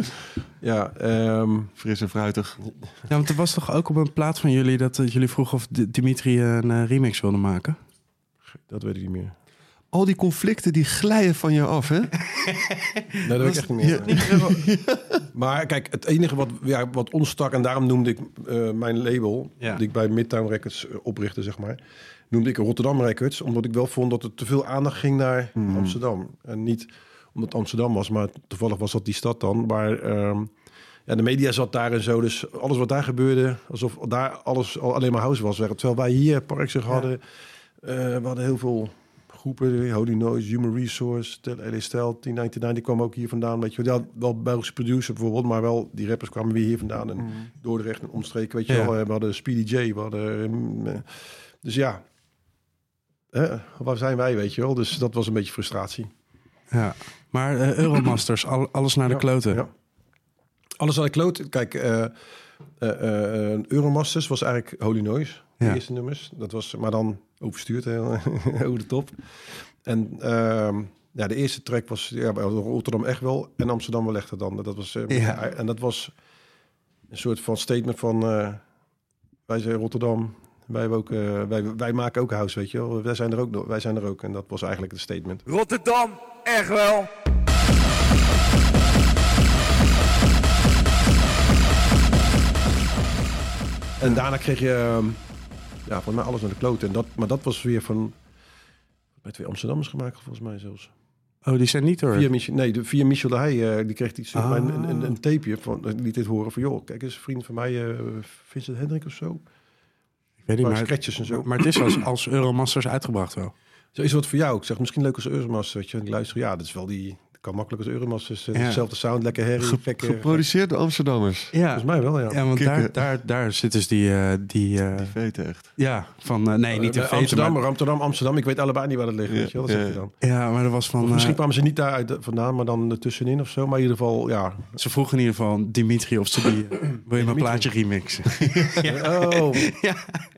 fris en fruitig. Ja, want er was toch ook op een plaat van jullie dat jullie vroegen of Dimitri een remix wilde maken? dat weet ik niet meer. Al die conflicten die glijden van je af, hè? Nee, dat weet ik echt niet meer. Maar kijk, het enige wat ons stak, en daarom noemde ik mijn label, die ik bij Midtown Records oprichtte, zeg maar, noemde ik Rotterdam Records, omdat ik wel vond dat er te veel aandacht ging naar Amsterdam. En niet omdat Amsterdam was, maar toevallig was dat die stad dan. Maar de media zat daar en zo, dus alles wat daar gebeurde, alsof daar alles alleen maar house was. Terwijl wij hier Parkchef hadden, we hadden heel veel groepen, Holy Noise, Human Resource, LA Style, 1099, die kwam ook hier vandaan. Weet je wel Belgische producer bijvoorbeeld, maar wel die rappers kwamen weer hier vandaan. En Dordrecht en omstreken, weet je wel. We hadden Speedy J, we hadden... dus ja, waar zijn wij, weet je wel. Dus dat was een beetje frustratie. Ja, maar Euromasters, alles naar de kloten. Ja. Alles naar de kloten. Kijk, Euromasters was eigenlijk Holy Noise, de eerste nummers. Dat was, maar dan overstuurd, over de top. En de eerste track was Rotterdam echt wel en Amsterdam wel echter dan. Dat was, en dat was een soort van statement van wij zijn Rotterdam, wij maken ook house, weet je wel. Wij zijn er ook. En dat was eigenlijk het statement. Rotterdam, echt wel. En daarna kreeg je volgens mij alles naar de kloten. Maar dat was weer bij 2 Amsterdammers gemaakt, volgens mij zelfs. Oh, die zijn niet hoor. Via Michel de Heij, die kreeg iets een tapeje van, liet dit horen van, joh, kijk eens, een vriend van mij, Vincent Hendrik of zo. Ik weet niet, maar scratches en zo. Maar het is als Euromasters uitgebracht wel. Zo is wat voor jou. Ik zeg, misschien leuk als Euromasters, weet je. En ik luister, dat is wel die... Kan makkelijk als Euromasters. Dezelfde sound, lekker herrie. Geproduceerd door Amsterdammers. Ja. Volgens mij wel, ja. Ja, want daar zit dus die veten echt. Ja, van... nee, niet de veten, Amsterdam. Ik weet allebei niet waar dat ligt, weet je wel. Dat zeg je dan. Ja, maar dat was van... Of misschien kwamen ze niet daar vandaan, maar dan ertussenin of zo. Maar in ieder geval, ja. Ze vroegen in ieder geval Dimitri of ze die... wil je mijn plaatje remixen? Oh. Ja.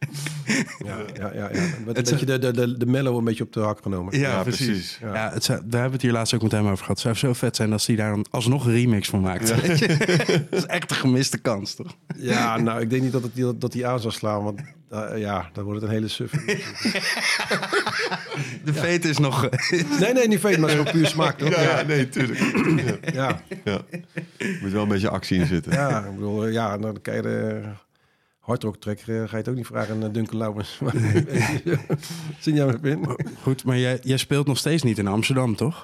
Een beetje de mellow een beetje op de hak genomen. Ja, precies. Ja, daar hebben we het hier laatst ook met hem over gehad. Het zou zo vet zijn als hij daar alsnog een remix van maakt. Ja. Dat is echt een gemiste kans, toch? Ja, nou, ik denk niet dat hij aan zou slaan. Want dan wordt het een hele suffe. De veet is nog... nee, niet veet, maar het is gewoon puur smaak, toch? Ja, nee, tuurlijk. Ja. Er moet wel een beetje actie in zitten. Ja, ik bedoel, dan kan je de... Hardrock track ga je het ook niet vragen aan Duncan Laurens. Zin jij me in? Goed, maar jij speelt nog steeds niet in Amsterdam, toch?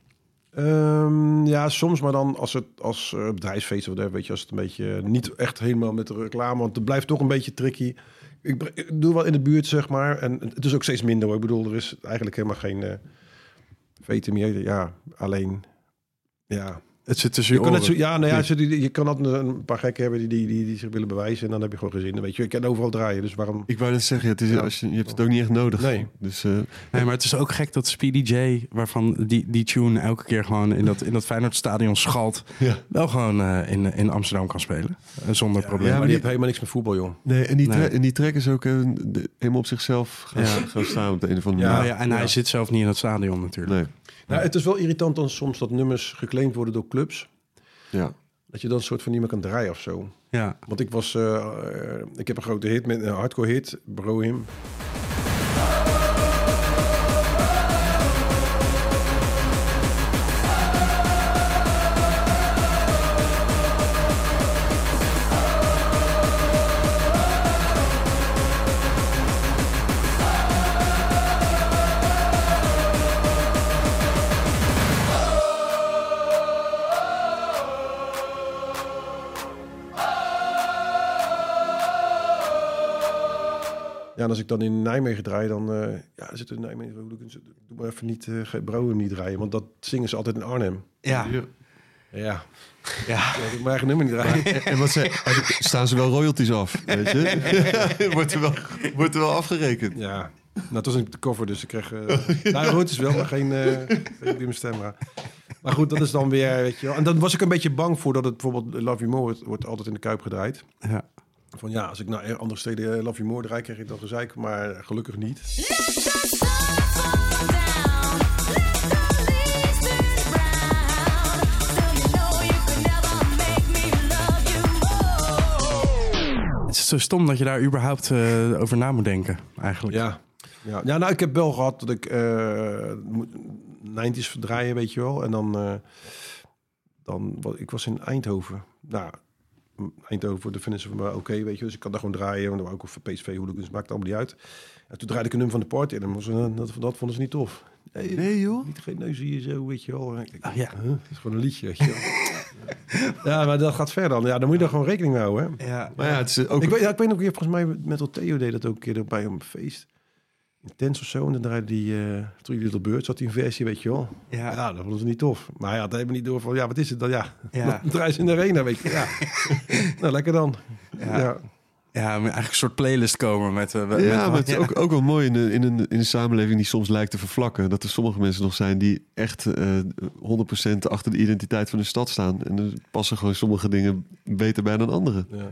Ja, soms, maar dan als bedrijfsfeest of whatever, weet je, als het een beetje niet echt helemaal met de reclame, want het blijft toch een beetje tricky. Ik doe wel in de buurt, zeg maar, en het is ook steeds minder, hoor. Ik bedoel, er is eigenlijk helemaal geen veten meer. Ja, alleen, ja. Het zit tussen je oren. Je kan altijd een paar gekken hebben die zich willen bewijzen. En dan heb je gewoon gezin. Weet je, je kan overal draaien. Dus waarom... Ik wou net zeggen, je hebt het ook niet echt nodig. Nee. Dus, nee, maar het is ook gek dat Speedy J, waarvan die tune elke keer gewoon in dat Feyenoordstadion schalt, wel gewoon in Amsterdam kan spelen. Zonder probleem. Ja, maar die heeft helemaal niks met voetbal, joh. Nee, en die track is ook helemaal op zichzelf gaan staan op de een of andere manier. En hij zit zelf niet in het stadion natuurlijk. Nee. Nou, het is wel irritant dan soms dat nummers geclaimd worden door clubs. Ja. Dat je dan een soort van niet meer kan draaien of zo. Ja. Want ik heb een grote hit met een hardcore hit, Bro Him. en als ik dan in Nijmegen draai, dan zit er in Nijmegen. Doe maar even niet Brouwen niet draaien, want dat zingen ze altijd in Arnhem. Ja. Ja. Ja. Ik mag eigen nummer niet draaien. En staan ze wel royalties af, weet je? wordt er wel afgerekend. Ja. Nou, het was een cover, dus ik kreeg... royalties wel, maar geen Wim Stemra. Maar goed, dat is dan weer, weet je wel. En dan was ik een beetje bang voor dat het bijvoorbeeld Love You More wordt altijd in de Kuip gedraaid. Ja. Van ja, als ik naar andere steden Love You More draai, krijg ik dan gezeik, maar gelukkig niet. Het is zo stom dat je daar überhaupt over na moet denken, eigenlijk. Ja, nou, ik heb wel gehad dat ik 90's draaien, weet je wel. En ik was in Eindhoven. Nou, Eindhoven, de vinden ze van me oké, weet je. Dus ik kan daar gewoon draaien. Want ook voor PSV, hooligans, maakt allemaal niet uit. En toen draaide ik een nummer van de party. En dat vonden ze niet tof. Nee, joh. Niet geen neus hier zo, weet je wel. Oh, ja. Dat is gewoon een liedje, weet je wel. Ja, maar dat gaat ver dan. Ja, dan moet je er gewoon rekening mee houden. Hè? Ja. Maar ja, het is ook... Ik weet nog een keer, volgens mij, met Theo deed dat ook een keer bij een feest. Intens of zo. En dan draaide die Three Little Birds, had hij een versie, weet je wel. Ja, dat vonden ze niet tof. Maar ja, dat hebben we niet door van, ja, wat is het dan? Ja, dan draaien ze in de arena, weet je. Ja. Nou, lekker dan. Ja, eigenlijk een soort playlist komen met maar het is ook wel mooi in een samenleving die soms lijkt te vervlakken. Dat er sommige mensen nog zijn die echt 100% achter de identiteit van de stad staan. En er passen gewoon sommige dingen beter bij dan andere. Ja.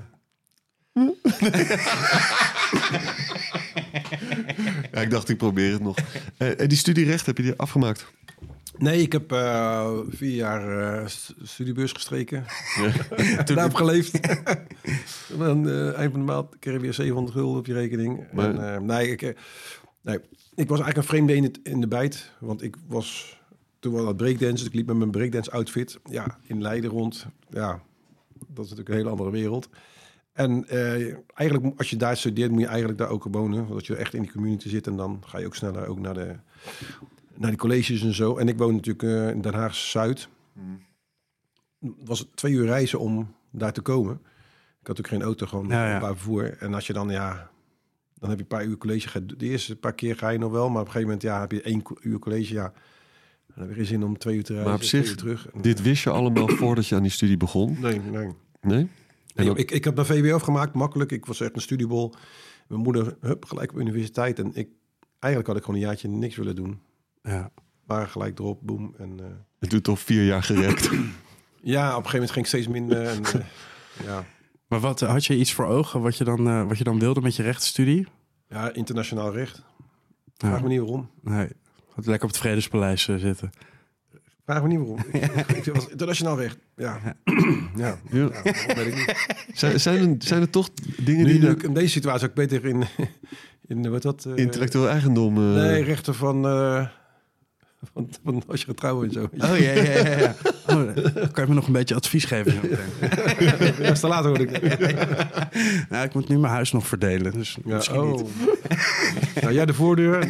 Ja, ik dacht, ik probeer het nog. Die studierecht, heb je die afgemaakt? Nee, ik heb 4 jaar studiebeurs gestreken. Ja. Toen heb ik geleefd. Dan eind van de maand kreeg je weer 700 gulden op je rekening. Maar... En, ik was eigenlijk een vreemde in de bijt. Want ik was toen wel aan het breakdansen. Dus ik liep met mijn breakdance outfit in Leiden rond. Ja, dat is natuurlijk een hele andere wereld. En eigenlijk, als je daar studeert, moet je eigenlijk daar ook wonen. Want als je echt in die community zit, en dan ga je ook sneller ook naar die colleges en zo. En ik woon natuurlijk in Den Haag-Zuid. Het was 2 uur reizen om daar te komen. Ik had ook geen auto, gewoon openbaar vervoer. En als je dan, dan heb je een paar uur college. De eerste paar keer ga je nog wel, maar op een gegeven moment heb je 1 uur college, Dan heb je geen zin om 2 uur te reizen. Maar op zich, terug. Dit wist je allemaal voordat je aan die studie begon? Nee? En dan... Ik heb mijn VWO afgemaakt, makkelijk. Ik was echt een studiebol. Mijn moeder, gelijk op universiteit. En eigenlijk had ik gewoon een jaartje niks willen doen. Ja. Maar gelijk erop, boem. En, het doet toch 4 jaar gerekt. Ja, op een gegeven moment ging ik steeds minder. En, Maar had je iets voor ogen wat je dan wilde met je rechtsstudie? Ja, internationaal recht. Vraag me niet waarom. Nee, gaat lekker op het Vredespaleis zitten. Vraag me niet waarom. Ik was internationaal recht. Ja. Weet ik niet. Zijn er toch dingen nu, die... In deze situatie ook beter in wat dat... intellectueel eigendom... Nee, rechten van als je gaat trouwen en zo. Oh ja. Oh, kan je me nog een beetje advies geven? Ja, te later hoor ik. Nou, ik moet nu mijn huis nog verdelen, dus misschien niet. Nou, jij de voordeur.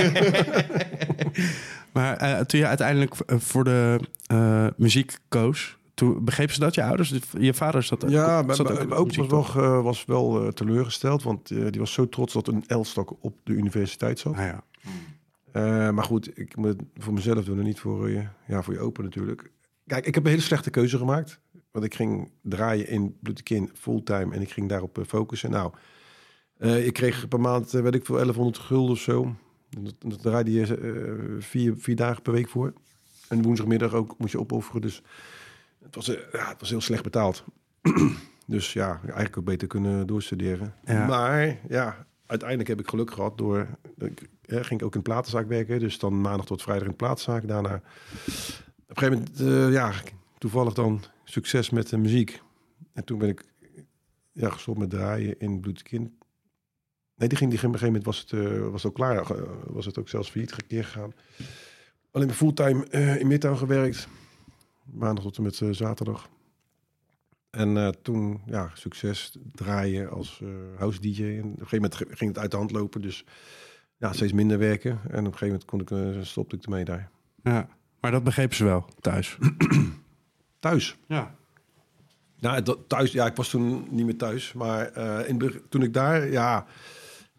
Maar toen je uiteindelijk voor de muziek koos, toen begreep ze dat, je ouders? Je vader zat ook? Ja, mijn opa was wel teleurgesteld, want die was zo trots dat een L-stok op de universiteit zat. Ah, ja. Maar goed, ik moet het voor mezelf doen en niet voor je opa natuurlijk. Kijk, ik heb een hele slechte keuze gemaakt. Want ik ging draaien in Bloedekin fulltime en ik ging daarop focussen. Nou, ik kreeg per maand, weet ik veel, 1100 gulden of zo. Dat draaide je 4 dagen per week voor. En woensdagmiddag ook moest je opofferen. Dus het was heel slecht betaald. Dus ja, eigenlijk ook beter kunnen doorstuderen. Ja. Maar ja, uiteindelijk heb ik geluk gehad door... ging ik ook in de platenzaak werken. Dus dan maandag tot vrijdag in de platenzaak. Daarna op een gegeven moment, toevallig dan succes met de muziek. En toen ben ik gestopt met draaien in Bloedekin. Nee, die ging op een gegeven moment was het ook klaar. Was het ook zelfs failliet een keer gegaan. Alleen fulltime in Midtown gewerkt. Maandag tot en met zaterdag. En toen, succes draaien als house DJ. En op een gegeven moment ging het uit de hand lopen. Dus steeds minder werken. En op een gegeven moment stopte ik ermee daar. Ja, maar dat begrepen ze wel, thuis? Thuis? Ja. Nou, thuis, ik was toen niet meer thuis. Maar toen ik daar,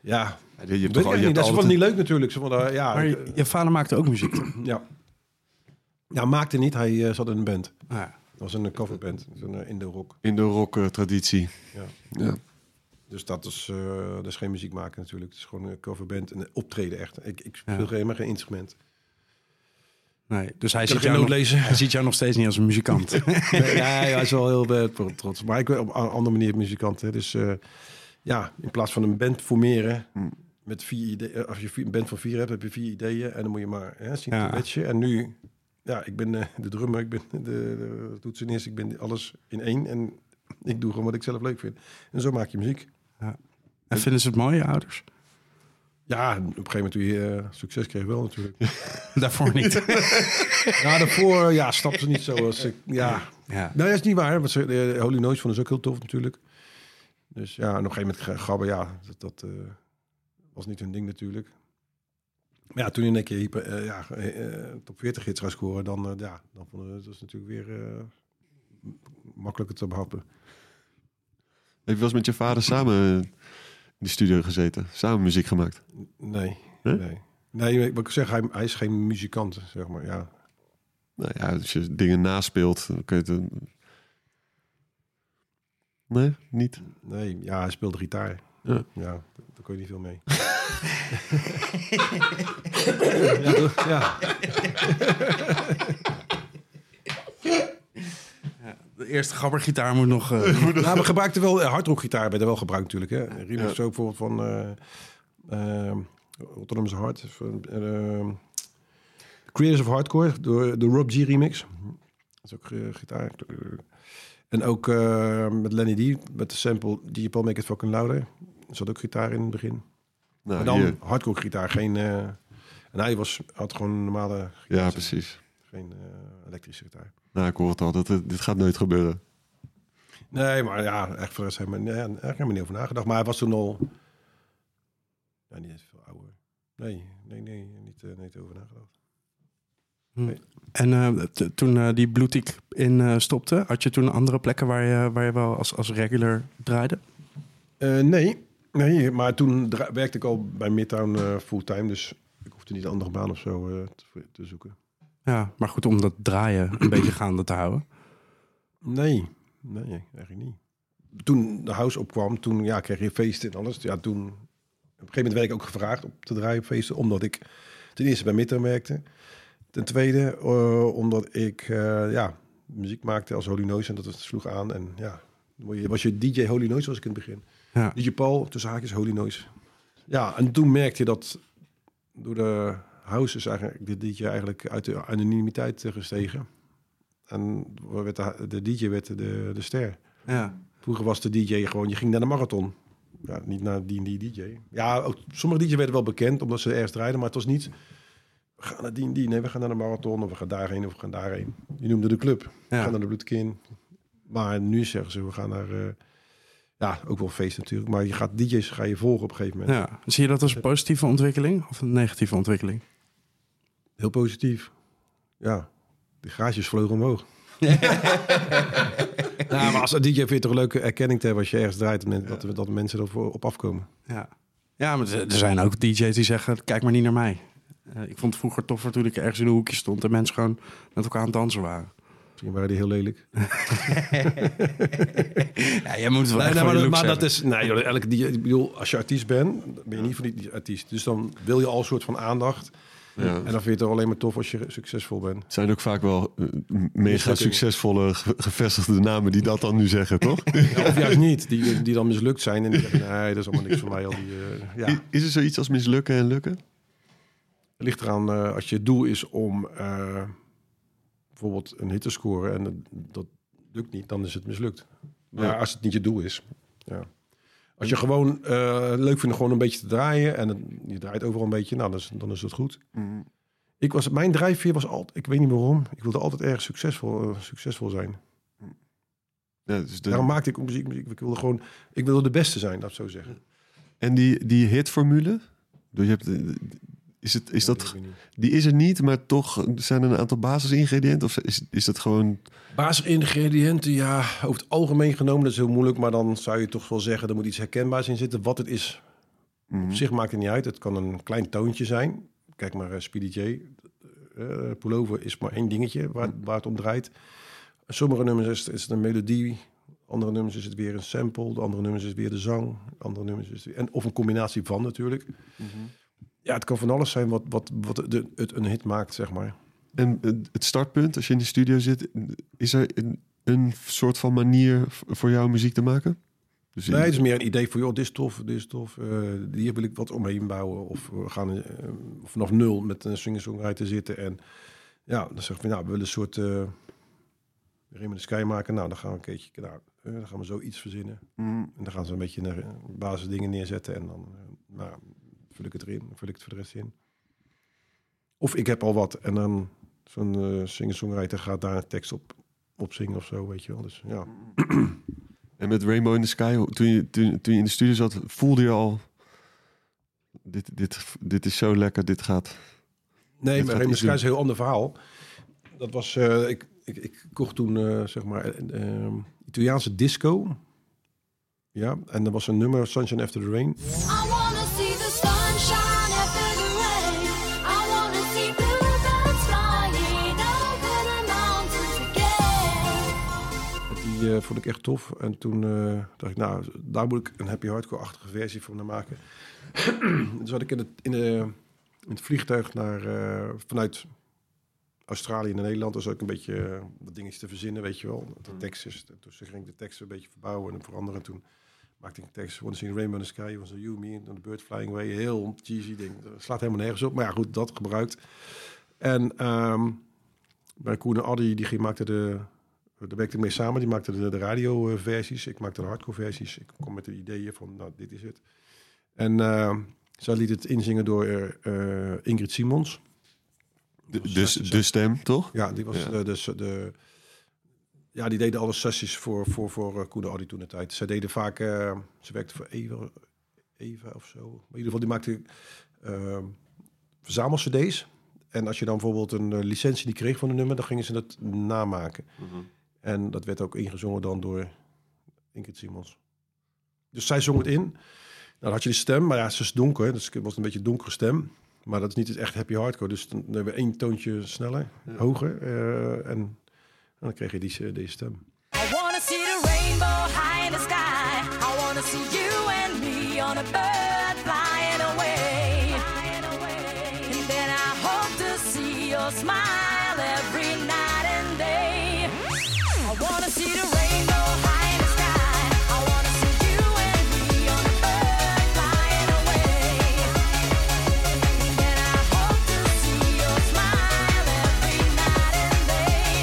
Ja, Je hebt dat toch is altijd... wel niet leuk natuurlijk. Zo van, ja, Maar je vader maakte ook muziek, toch? ja, maakte niet. Hij zat in een band. Ja. Dat was een coverband, zo'n Indo-rock. In de rock-traditie. Ja. Dus dat is geen muziek maken natuurlijk. Het is gewoon een coverband en optreden echt. Ik speel helemaal geen instrument. Nee, dus hij Kan ziet, geen jou noot nog, lezen. hij ziet jou nog steeds niet als een muzikant. Nee, hij is wel heel trots. Maar ik ben op een andere manier muzikant. Hè. Dus in plaats van een band formeren met 4 ideeën. Als je een band van 4 hebt, heb je 4 ideeën. En dan moet je maar zien te matchen. En nu, ik ben de drummer, ik ben de toetsenist, ik ben alles in één. En ik doe gewoon wat ik zelf leuk vind. En zo maak je muziek. Ja. En vinden ze het mooi, je ouders? Ja, op een gegeven moment toen je succes kreeg wel natuurlijk. Daarvoor niet. Daarvoor stapten ze niet zo als ik. Ja. Ja. Nou, dat is niet waar. Want Holy Noise vonden ze ook heel tof natuurlijk. Dus ja, en op een gegeven moment gabben, dat was niet hun ding natuurlijk. Maar ja, toen in een keer top 40 hits gaan scoren, dan vonden ze dat natuurlijk weer makkelijker te behappen. Heb je wel eens met je vader samen in de studio gezeten? Samen muziek gemaakt? Nee. Huh? Nee, wat ik zeg, hij is geen muzikant, zeg maar, ja. Nou ja, als je dingen naspeelt, dan kun je het... Nee, niet? Nee, ja, hij speelde gitaar. Ja. Ja, daar kon je niet veel mee. De eerste gabbergitaar moet nog... We gebruikten wel hardrockgitaar, werd er wel gebruikt natuurlijk. Hè. Remix ook bijvoorbeeld van Rotterdamse Hard. Creators of Hardcore, door de Rob G remix. Dat is ook gitaar. En ook met Lenny D, met de sample DJ Paul Make It Fucking Louder. Er zat ook gitaar in het begin. Nou, maar dan hier. hardcore gitaar, geen... en hij had gewoon een normale gitaar. Ja, precies. Geen elektrische gitaar. Nou, ik hoor het al, dit gaat nooit gebeuren. Nee, maar ja, echt voor rest hebben we eigenlijk niet over nagedacht. Maar hij was toen al... Ja, niet eens veel ouder. Nee, niet over nagedacht. Nee. En toen die Bluetiek in stopte, had je toen andere plekken waar je wel als regular draaide? Nee, maar toen werkte ik al bij Midtown fulltime. Dus ik hoefde niet een andere baan of zo te zoeken. Ja, maar goed, om dat draaien een beetje gaande te houden. Nee, eigenlijk niet. Toen de house opkwam, toen kreeg je feesten en alles. Ja, toen, op een gegeven moment werd ik ook gevraagd om te draaien op feesten, omdat ik ten eerste bij Midtown werkte. Ten tweede, omdat ik muziek maakte als Holy Noise en dat sloeg aan. En ja, was je DJ Holy Noise, was ik in het begin. Ja. DJ Paul, tussen haakjes Holy Noise. Ja, en toen merkte je dat door de house is eigenlijk de DJ eigenlijk uit de anonimiteit gestegen. En de DJ werd de ster. Ja. Vroeger was de DJ gewoon, je ging naar de marathon. Ja, niet naar die DJ. Ja, ook, sommige DJ's werden wel bekend, omdat ze ergens draaiden, maar het was niet... We gaan naar die. Nee, we gaan naar de marathon, of we gaan daarheen, of we gaan daarheen. Je noemde de club. We gaan naar de Bloedkin. Maar nu zeggen ze, we gaan naar... ook wel feest natuurlijk. Maar DJ's ga je volgen op een gegeven moment. Ja. Zie je dat als een positieve ontwikkeling of een negatieve ontwikkeling? Heel positief. Ja, de garages vlogen omhoog. Maar als een DJ vind je toch een leuke erkenning te hebben als je ergens draait, dat mensen ervoor op afkomen. Ja, maar er zijn ook DJ's die zeggen, kijk maar niet naar mij. Ik vond het vroeger toffer toen ik ergens in een hoekje stond en mensen gewoon met elkaar aan het dansen waren. Misschien waren die heel lelijk. Ja, jij moet het wel echt voor je look maar zeggen. dat is... Nee, joh, elke DJ, ik bedoel, als je artiest bent, ben je niet voor die artiest. Dus dan wil je al een soort van aandacht. Ja. En dan vind je het toch alleen maar tof als je succesvol bent. Het zijn ook vaak wel mega succesvolle gevestigde namen die dat dan nu zeggen, toch? Ja, of juist niet, die dan mislukt zijn en die zeggen, nee, dat is allemaal niks voor mij. Is er zoiets als mislukken en lukken? Het ligt eraan, als je doel is om bijvoorbeeld een hit te scoren en dat lukt niet, dan is het mislukt. Maar als het niet je doel is, ja. Als je gewoon leuk vindt gewoon een beetje te draaien en je draait overal een beetje, nou, dan is het goed. Mm. Mijn drijfveer was altijd, ik weet niet waarom, ik wilde altijd erg succesvol zijn. Ja, dus Daarom maakte ik muziek. Ik wilde de beste zijn, dat zo zeggen. En die hitformule? Dus je hebt, die is er niet, maar toch zijn er een aantal basisingrediënten? Of is dat gewoon... Basisingrediënten, ja, over het algemeen genomen, dat is heel moeilijk. Maar dan zou je toch wel zeggen, er moet iets herkenbaars in zitten. Wat het is, Op zich maakt het niet uit. Het kan een klein toontje zijn. Kijk maar, Speedy J. Pullover is maar 1 dingetje waar het om draait. Sommige nummers is het een melodie. Andere nummers is het weer een sample. De andere nummers is het weer de zang. Andere nummers is het of een combinatie van natuurlijk. Ja, het kan van alles zijn wat het een hit maakt, zeg maar. En het startpunt, als je in de studio zit, is er een soort van manier voor jou muziek te maken? Dus nee, het is meer een idee voor, dit is tof. Hier wil ik wat omheen bouwen. Of we gaan vanaf 0 met een singer-songwriter zitten. En ja, dan zeggen we, nou, we willen een soort Raymond Sky maken. Nou, dan gaan we een keertje, dan gaan we zoiets verzinnen. En dan gaan ze een beetje naar basisdingen neerzetten. En dan vul ik het erin, vul ik het voor de rest in. Of ik heb al wat en dan zo'n singer-songwriter gaat daar een tekst op zingen of zo, weet je wel. Dus ja. En met Rainbow in the Sky, toen je in de studio zat, voelde je al... Dit is zo lekker, dit gaat... Nee, maar Rainbow in the Sky is een heel ander verhaal. Dat was... Ik kocht toen, zeg maar, Italiaanse disco. Ja, en er was een nummer, Sunshine After the Rain. I wanna see the sunshine after the rain. I wanna see bluebirds flying over the mountains again. Die vond ik echt tof. En toen dacht ik, nou, daar moet ik een happy hardcore-achtige versie van maken. Toen zat ik in het vliegtuig vanuit Australië naar Nederland. Dus ook een beetje wat dingetjes te verzinnen, weet je wel. De tekst is, dus ging ik de tekst een beetje verbouwen en veranderen. Toen maakte ik een tekst, want zien Rainbow in the Sky, was you, me, and the bird flying away. Heel cheesy ding. Dat slaat helemaal nergens op. Maar ja, goed, dat gebruikt. En bij Koen en Addy, die maakte daar werkte ik mee samen. Die maakte de radioversies. Ik maakte de hardcore versies. Ik kom met de ideeën van, nou, dit is het. En zij liet het inzingen door Ingrid Simons. De stem, toch? Ja, die was die deden alle sessies voor Koen en Addy toen de tijd. Zij deden vaak, ze werkte voor Eva of zo. Maar in ieder geval, die maakte verzamel-cd's. En als je dan bijvoorbeeld een licentie die kreeg van een nummer, dan gingen ze dat namaken. En dat werd ook ingezongen dan door Ingrid Simons. Dus zij zong het in. Nou, dan had je die stem, maar ja, ze is donker. Dus het was een beetje een donkere stem. Maar dat is niet het echt happy hardcore. Dus dan hebben we 1 toontje sneller, hoger. En dan kreeg je deze stem. I wanna see the rainbow high in the sky. I wanna see you and me on a bird flying away. And then I hope to see your smile every night and day. I wanna see the rainbow high in the sky. I wanna see you and me on a bird flying away. And then I hope to see your smile every night and day.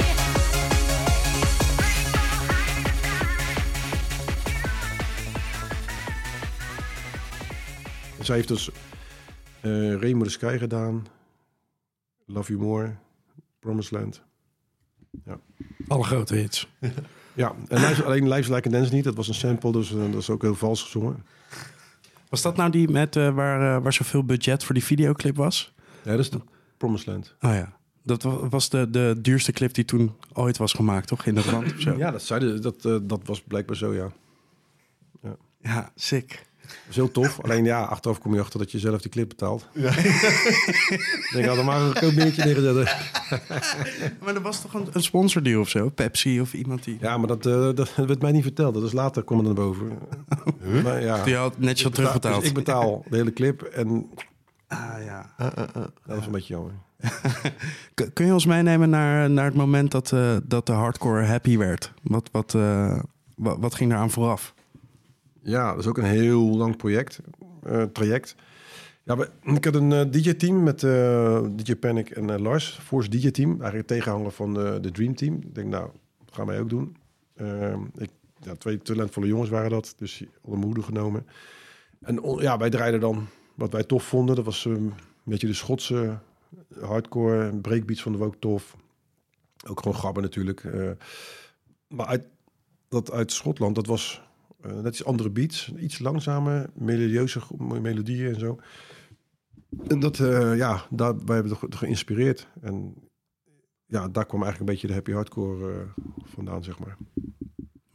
Zij heeft dus Rainbow in the Sky gedaan. Love You More. Promised Land. Ja. Alle grote hits. Ja, en alleen Lives Like a Dance niet. Dat was een sample, dus dat is ook heel vals gezongen. Was dat nou die met waar zoveel budget voor die videoclip was? Ja, dat is de Promised Land. Oh ja. Dat was de duurste clip die toen ooit was gemaakt, toch? In het land of zo? Ja, dat was blijkbaar zo, ja. Ja, sick. Dat is heel tof. Alleen ja, achteraf kom je achter dat je zelf die clip betaalt. Ja. Ik denk, dan maar een koopbeertje neerzetten. Maar er was toch een sponsordeal of zo? Pepsi of iemand die... Ja, maar dat werd mij niet verteld. Dat is later, kwam het naar boven. Maar ja, Die had netjes al terugbetaald. Dus ik betaal de hele clip en ja. dat is een beetje jammer. Kun je ons meenemen naar het moment dat de hardcore happy werd? Wat ging daar aan vooraf? Ja, dat is ook een heel lang traject. Ja, ik had een DJ-team met DJ Panic en Lars. Force DJ-team, eigenlijk tegenhanger van de Dream Team. Ik denk, nou, dat gaan wij ook doen. 2 talentvolle jongens waren dat, dus onder mijn hoede genomen. En wij draaiden dan wat wij tof vonden. Dat was een beetje de Schotse hardcore, breakbeats vonden we ook tof. Ook gewoon grabben natuurlijk. Maar uit Schotland, dat was... net iets andere beats, iets langzamer, melodieuze melodieën en zo. En dat, wij hebben het geïnspireerd. En ja, daar kwam eigenlijk een beetje de happy hardcore vandaan, zeg maar.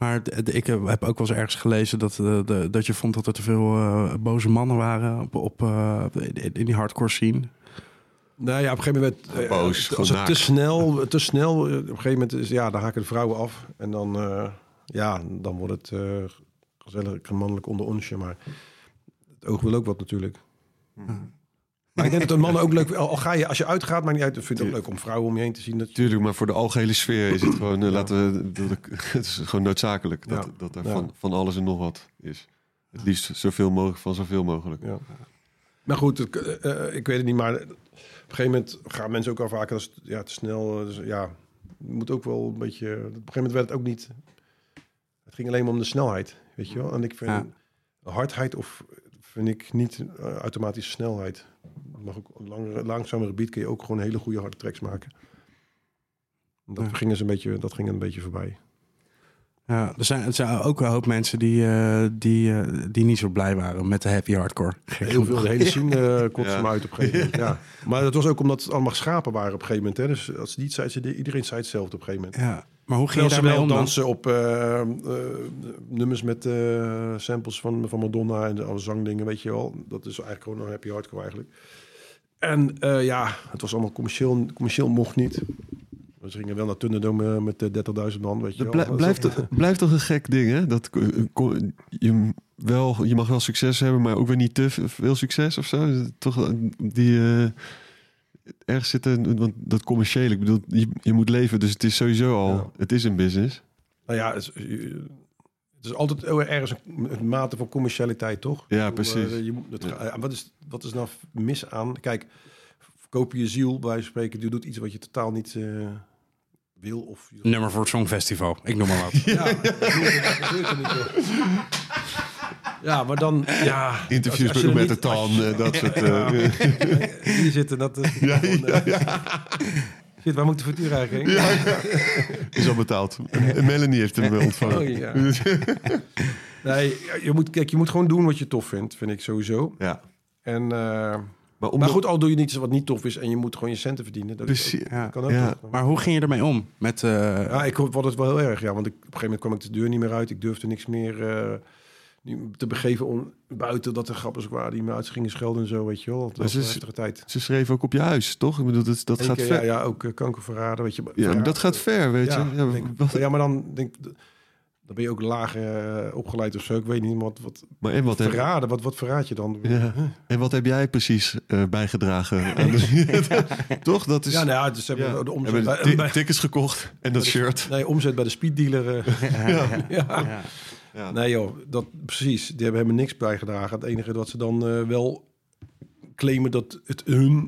Maar ik heb ook wel eens ergens gelezen dat je vond dat er te veel boze mannen waren in die hardcore scene. Nou ja, op een gegeven moment... Boos, als het te snel... op een gegeven moment is... Ja, dan haken de vrouwen af. En dan... dan wordt het gezellig mannelijk onder onsje. Maar het oog wil ook wat natuurlijk. Maar ik denk dat een man ook leuk... Al ga je... Als je uitgaat, maakt niet uit. Ik vind het ook leuk om vrouwen om je heen te zien. Tuurlijk, maar voor de algehele sfeer is het gewoon... het is gewoon noodzakelijk dat er van alles en nog wat is. Het liefst zoveel mogelijk van zoveel mogelijk. Ja. Maar goed, ik weet het niet, maar... Op een gegeven moment gaan mensen ook al vaker te snel. Dus je moet ook wel een beetje... Op een gegeven moment werd het ook niet... Het ging alleen maar om de snelheid, weet je wel. En ik vind hardheid vind ik niet automatisch snelheid. Het mag ook langzamere beat kun je ook gewoon hele goede harde tracks maken. Dat ging een beetje voorbij. Ja, er zijn ook een hoop mensen die niet zo blij waren met de happy hardcore. Heel veel, de hele scene kotste me uit op een gegeven moment. Ja. Maar dat was ook omdat het allemaal schapen waren op een gegeven moment. Hè. Dus als niet zei, iedereen zei hetzelfde op een gegeven moment. Ja, maar hoe ging je daarmee om? Dansen op nummers met samples van Madonna en alle zangdingen, weet je wel. Dat is eigenlijk gewoon een happy hardcore eigenlijk. En het was allemaal commercieel. Commercieel mocht niet. We gingen wel naar Thunderdome met 30.000 man, weet je wel. Blijft toch een gek ding, hè? Dat je mag wel succes hebben, maar ook weer niet te veel succes of zo. Toch ergens zitten, want dat commerciële, ik bedoel, je moet leven, dus het is sowieso al, het is een business. Nou ja, het is altijd ergens een mate van commercialiteit, toch? Ja, precies. Wat is nou mis aan? Kijk, verkoop je ziel, bij spreken, je doet iets wat je totaal niet wil. Of nummer voor het Songfestival, ik noem maar wat. Ja, maar dan... Ja, interviews met de Tan, dat soort... Hier zitten, dat... Shit, waar moet ik de factuur eigenlijk heen? Is al betaald. En Melanie heeft hem ontvangen. Oh, ja. Nee, je moet gewoon doen wat je tof vindt, vind ik sowieso. Ja. En... Maar goed, al doe je niets wat niet tof is en je moet gewoon je centen verdienen. Dat precies. Kan ook. Maar hoe ging je ermee om? Ik vond het wel heel erg, want op een gegeven moment kwam ik de deur niet meer uit. Ik durfde niks meer te begeven buiten dat er grappers waren die me uit gingen schelden en zo, weet je wel. Dat was een heftige tijd. Ze schreef ook op je huis, toch? Ik bedoel, dat gaat ver. Ja, ook kankerverraden, weet je. Ja, dat gaat ver, weet je. Maar dan denk ik... Dan ben je ook laag opgeleid of zo. Ik weet niet wat verraden. Wat verraad je dan? Ja. En wat heb jij precies bijgedragen? Toch? Dat is... Dus ze hebben de omzet bij tickets gekocht en dat shirt. Nee, omzet bij de speeddealer. Nee joh, precies. Die hebben helemaal niks bijgedragen. Het enige wat ze dan wel claimen dat het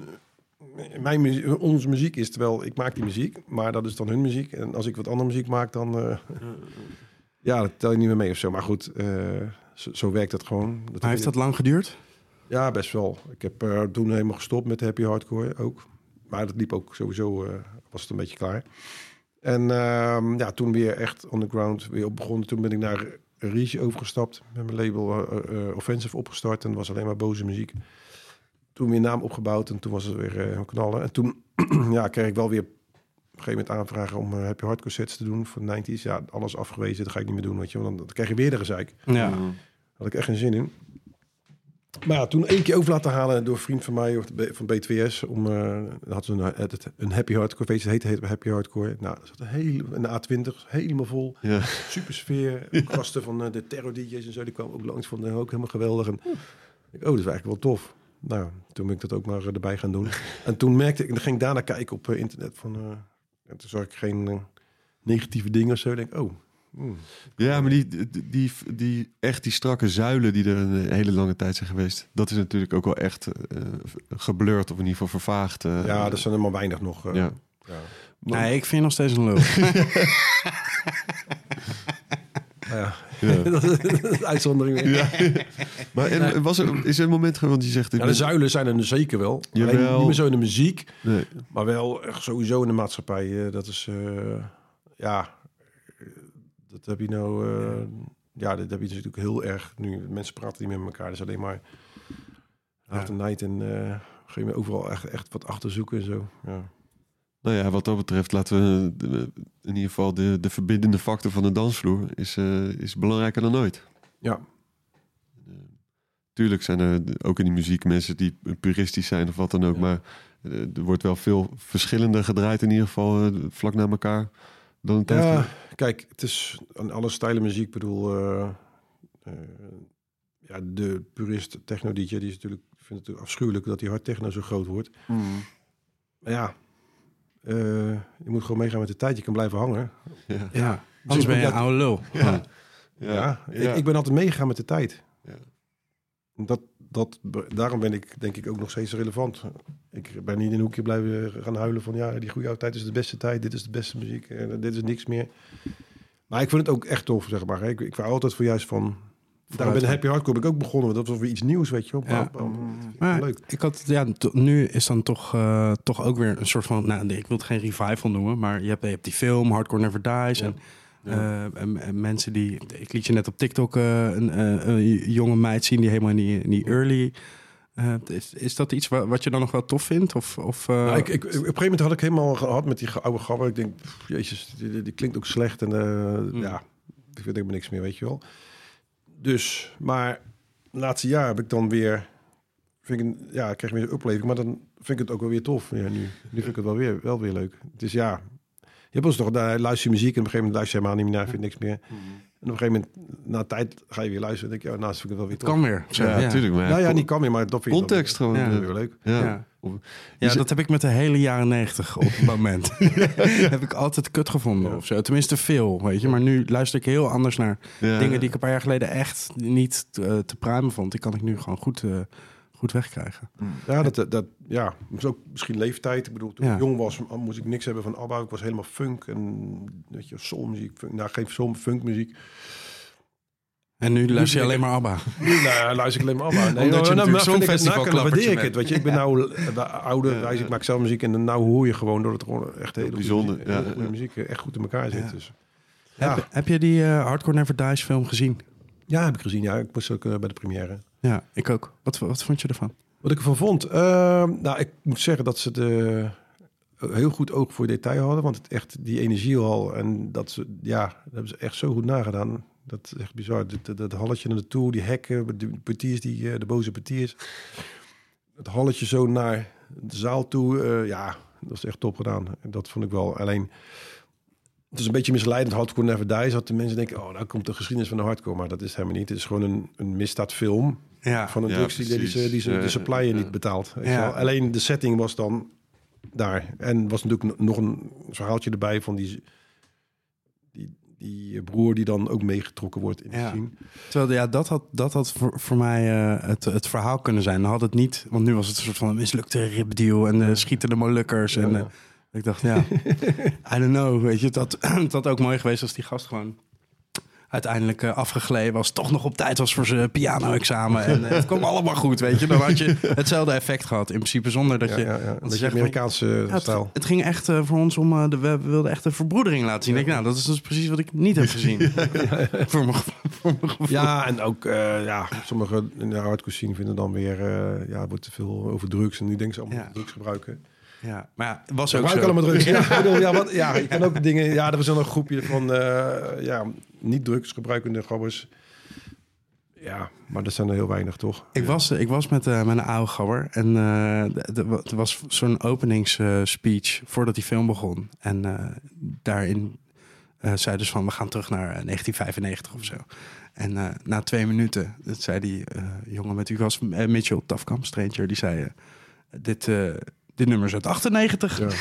onze muziek is. Terwijl ik maak die muziek, maar dat is dan hun muziek. En als ik wat andere muziek maak, dan... dat tel je niet meer mee of zo. Maar goed, zo werkt het gewoon. Maar heeft dat lang geduurd? Ja, best wel. Ik heb toen helemaal gestopt met happy hardcore ook. Maar dat liep ook sowieso, was het een beetje klaar. En toen weer echt underground weer op begonnen. Toen ben ik naar Reach overgestapt. Met mijn label Offensive opgestart. En dat was alleen maar boze muziek. Toen weer naam opgebouwd en toen was het weer knallen. En toen kreeg ik wel weer... Op een gegeven moment aanvragen om happy hardcore sets te doen voor de 90's. Ja, alles afgewezen, dat ga ik niet meer doen. Weet je, want dan krijg je weer de gezeik. Ja. Had ik echt geen zin in. Maar ja, toen 1 keer over laten halen door een vriend van mij van B2S. Had ze een happy hardcore feestje, het heette happy hardcore. Nou, dat zat een A20, helemaal vol. Ja. Super sfeer. Gasten van de terror DJ's en zo, die kwamen ook langs. Vonden ook helemaal geweldig. En dat is eigenlijk wel tof. Nou, toen ben ik dat ook maar erbij gaan doen. En toen merkte ik, en dan ging ik daarna kijken op internet van... En toen zag ik geen negatieve dingen of zo. Denk Ja, maar die strakke zuilen die er een hele lange tijd zijn geweest... dat is natuurlijk ook wel echt geblurred of in ieder geval vervaagd. Ja, dat zijn er maar weinig nog. Ja. Nee, ik vind nog steeds een lul. Dat is een uitzondering. Ja. Maar is er een moment gewoon die zegt... de zuilen zijn er zeker wel. Alleen niet meer zo in de muziek. Nee. Maar wel echt sowieso in de maatschappij. Dat is... dat heb je nou... dat heb je natuurlijk heel erg nu. Mensen praten niet met elkaar. Dat is alleen maar... Hard en night. En ga je overal echt wat achterzoeken en zo. Ja. Nou ja, wat dat betreft laten we in ieder geval de verbindende factor van de dansvloer is belangrijker dan ooit. Ja. Tuurlijk zijn er ook in die muziek mensen die puristisch zijn of wat dan ook. Ja. Maar er wordt wel veel verschillender gedraaid in ieder geval vlak na elkaar dan een tijd. Ja, kijk, het is aan alle stijlen muziek. Ik bedoel, de purist techno-dj, die is natuurlijk, vindt het natuurlijk afschuwelijk dat die hard techno zo groot wordt. Mm. Maar ja, je moet gewoon meegaan met de tijd. Je kan blijven hangen. Ja. Anders ben je een oude lul. Ja. Ik ben altijd meegegaan met de tijd. Ja. Daarom ben ik denk ik ook nog steeds relevant. Ik ben niet in een hoekje blijven gaan huilen van... ja, die goede oude tijd is de beste tijd. Dit is de beste muziek. Dit is niks meer. Maar ik vind het ook echt tof, zeg maar. Ik was altijd voor juist van... Daarom ben Happy Hardcore ik ook begonnen. Dat was weer iets nieuws, weet je wel. Maar leuk. Ik had, nu is dan toch ook weer een soort van... Nou, ik wil het geen revival noemen, maar je hebt die film Hardcore Never Dies... Ja. En mensen die... Ik liet je net op TikTok een jonge meid zien die helemaal in die early... Is dat iets wat je dan nog wel tof vindt? Of op een gegeven moment had ik helemaal gehad met die oude gabber. Ik denk, jezus, die klinkt ook slecht. En ik vind er niks meer, weet je wel. Dus, maar het laatste jaar heb ik dan weer... ik krijg weer een opleving. Maar dan vind ik het ook wel weer tof. Ja, nu vind ik het wel weer leuk. Dus ja... Je hebt ons toch, luister je muziek en op een gegeven moment luister je helemaal niet meer naar, vind niks meer. En op een gegeven moment, na tijd, ga je weer luisteren en denk je, dat vind ik het wel weer tof. Kan weer. Ja, natuurlijk. Maar niet kan meer, maar dat vind context ik gewoon. weer leuk. Ja, dat heb ik met de hele jaren 90 op het moment. Heb ik altijd kut gevonden of zo. Tenminste veel, weet je. Maar nu luister ik heel anders naar dingen die ik een paar jaar geleden echt niet te pruimen vond. Die kan ik nu gewoon goed wegkrijgen. Ja, dat is ook misschien leeftijd. Ik bedoel, toen ik jong was, moest ik niks hebben van ABBA. Ik was helemaal funk en weet je, soulmuziek. Geen soul, funkmuziek. En nu luister je alleen maar ABBA. Nu luister ik alleen maar ABBA. Nee, omdat je natuurlijk zo'n festivalklappertje bent. Weet je, ik ben nou de oude reis, ik maak zelf muziek en nou hoor je gewoon dat het gewoon echt hele bijzonder goede muziek echt goed in elkaar zit. Dus. Heb je die Hardcore Never Dies film gezien? Ja, heb ik gezien. Ja, ik was ook bij de première. Ja, ik ook. Wat vond je ervan? Wat ik ervan vond? Ik moet zeggen dat ze heel goed oog voor detail hadden. Want het echt die energie al. En dat hebben ze echt zo goed nagedaan. Dat is echt bizar. Dat halletje naar naartoe, die hekken, de portiers, de boze portiers. Het halletje zo naar de zaal toe. Dat is echt top gedaan. En dat vond ik wel. Alleen, het is een beetje misleidend. Hardcore Never Dies. Dat de mensen denken, nou komt de geschiedenis van de hardcore. Maar dat is helemaal niet. Het is gewoon een misdaadfilm. Ja, van een drugsdealer die de supplier niet betaalt. Alleen de setting was dan daar. En was natuurlijk nog een verhaaltje erbij van die broer die dan ook meegetrokken wordt in de scene. Terwijl dat had voor mij het verhaal kunnen zijn. Dan had het niet, want nu was het een soort van een mislukte ripdeal en schieten de Molukkers. En ik dacht, I don't know, weet je, het had ook mooi geweest als die gast gewoon uiteindelijk afgegleden was, toch nog op tijd was voor zijn piano-examen. En het kwam allemaal goed, weet je. Dan had je hetzelfde effect gehad, in principe, zonder dat je... Dat is Amerikaanse stijl. Het ging echt voor ons om... we wilden echt de verbroedering laten zien. Dat is dus precies wat ik niet heb gezien. Voor mijn gevoel. Ja, en ook sommigen in de hardcore scene vinden dan weer... wordt te veel over drugs. En nu denken ze allemaal drugs gebruiken. Ja, maar was ook zo. Allemaal drugs. Je kan ook dingen... Ja, er is dan een groepje van niet drugs gebruikende gabbers. Ja, maar dat zijn er heel weinig, toch? Ik was met mijn oude gabber en er was zo'n openingsspeech voordat die film begon. En daarin zei dus van, we gaan terug naar 1995 of zo. En na 2 minuten, dat zei die jongen met u was Mitchell Tafkamp, Stranger, die zei... Dit nummer is uit 98. Ja.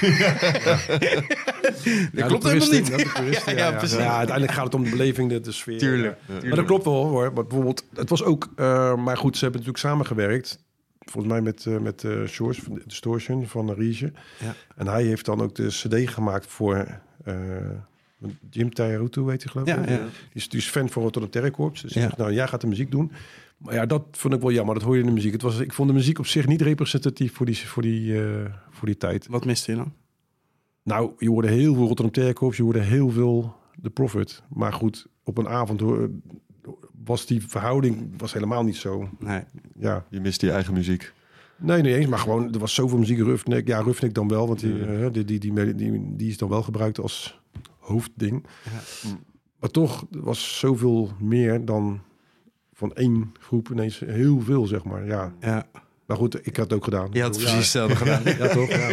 Dat klopt helemaal niet. Uiteindelijk gaat het om de beleving, de sfeer. Tuurlijk. Maar dat klopt wel, hoor. Maar bijvoorbeeld, het was ook... maar goed, ze hebben natuurlijk samengewerkt. Volgens mij met Shores van Distortion van Riege. Ja. En hij heeft dan ook de cd gemaakt voor... Jim Tayarutu, weet je geloof ik. Ja. Die is fan van Rotterdam Terrorcorps. Dus zegt, jij gaat de muziek doen. Maar dat vond ik wel jammer. Dat hoor je in de muziek. Ik vond de muziek op zich niet representatief voor die tijd. Wat miste je dan? Nou, je hoorde heel veel Rotterdam Terrorcorps. Je hoorde heel veel The Prophet. Maar goed, op een avond was die verhouding helemaal niet zo. Nee. Ja. Je miste je eigen muziek. Nee, niet eens. Maar gewoon, er was zoveel muziek. Roughneck, ja, Roughneck dan wel. Want die is dan wel gebruikt als hoofdding. Ja. Maar toch, er was zoveel meer dan van één groep. Ineens heel veel, zeg maar. Ja. Ja. Maar goed, ik had het ook gedaan. Je had het precies hetzelfde gedaan. Ja, toch? Ja.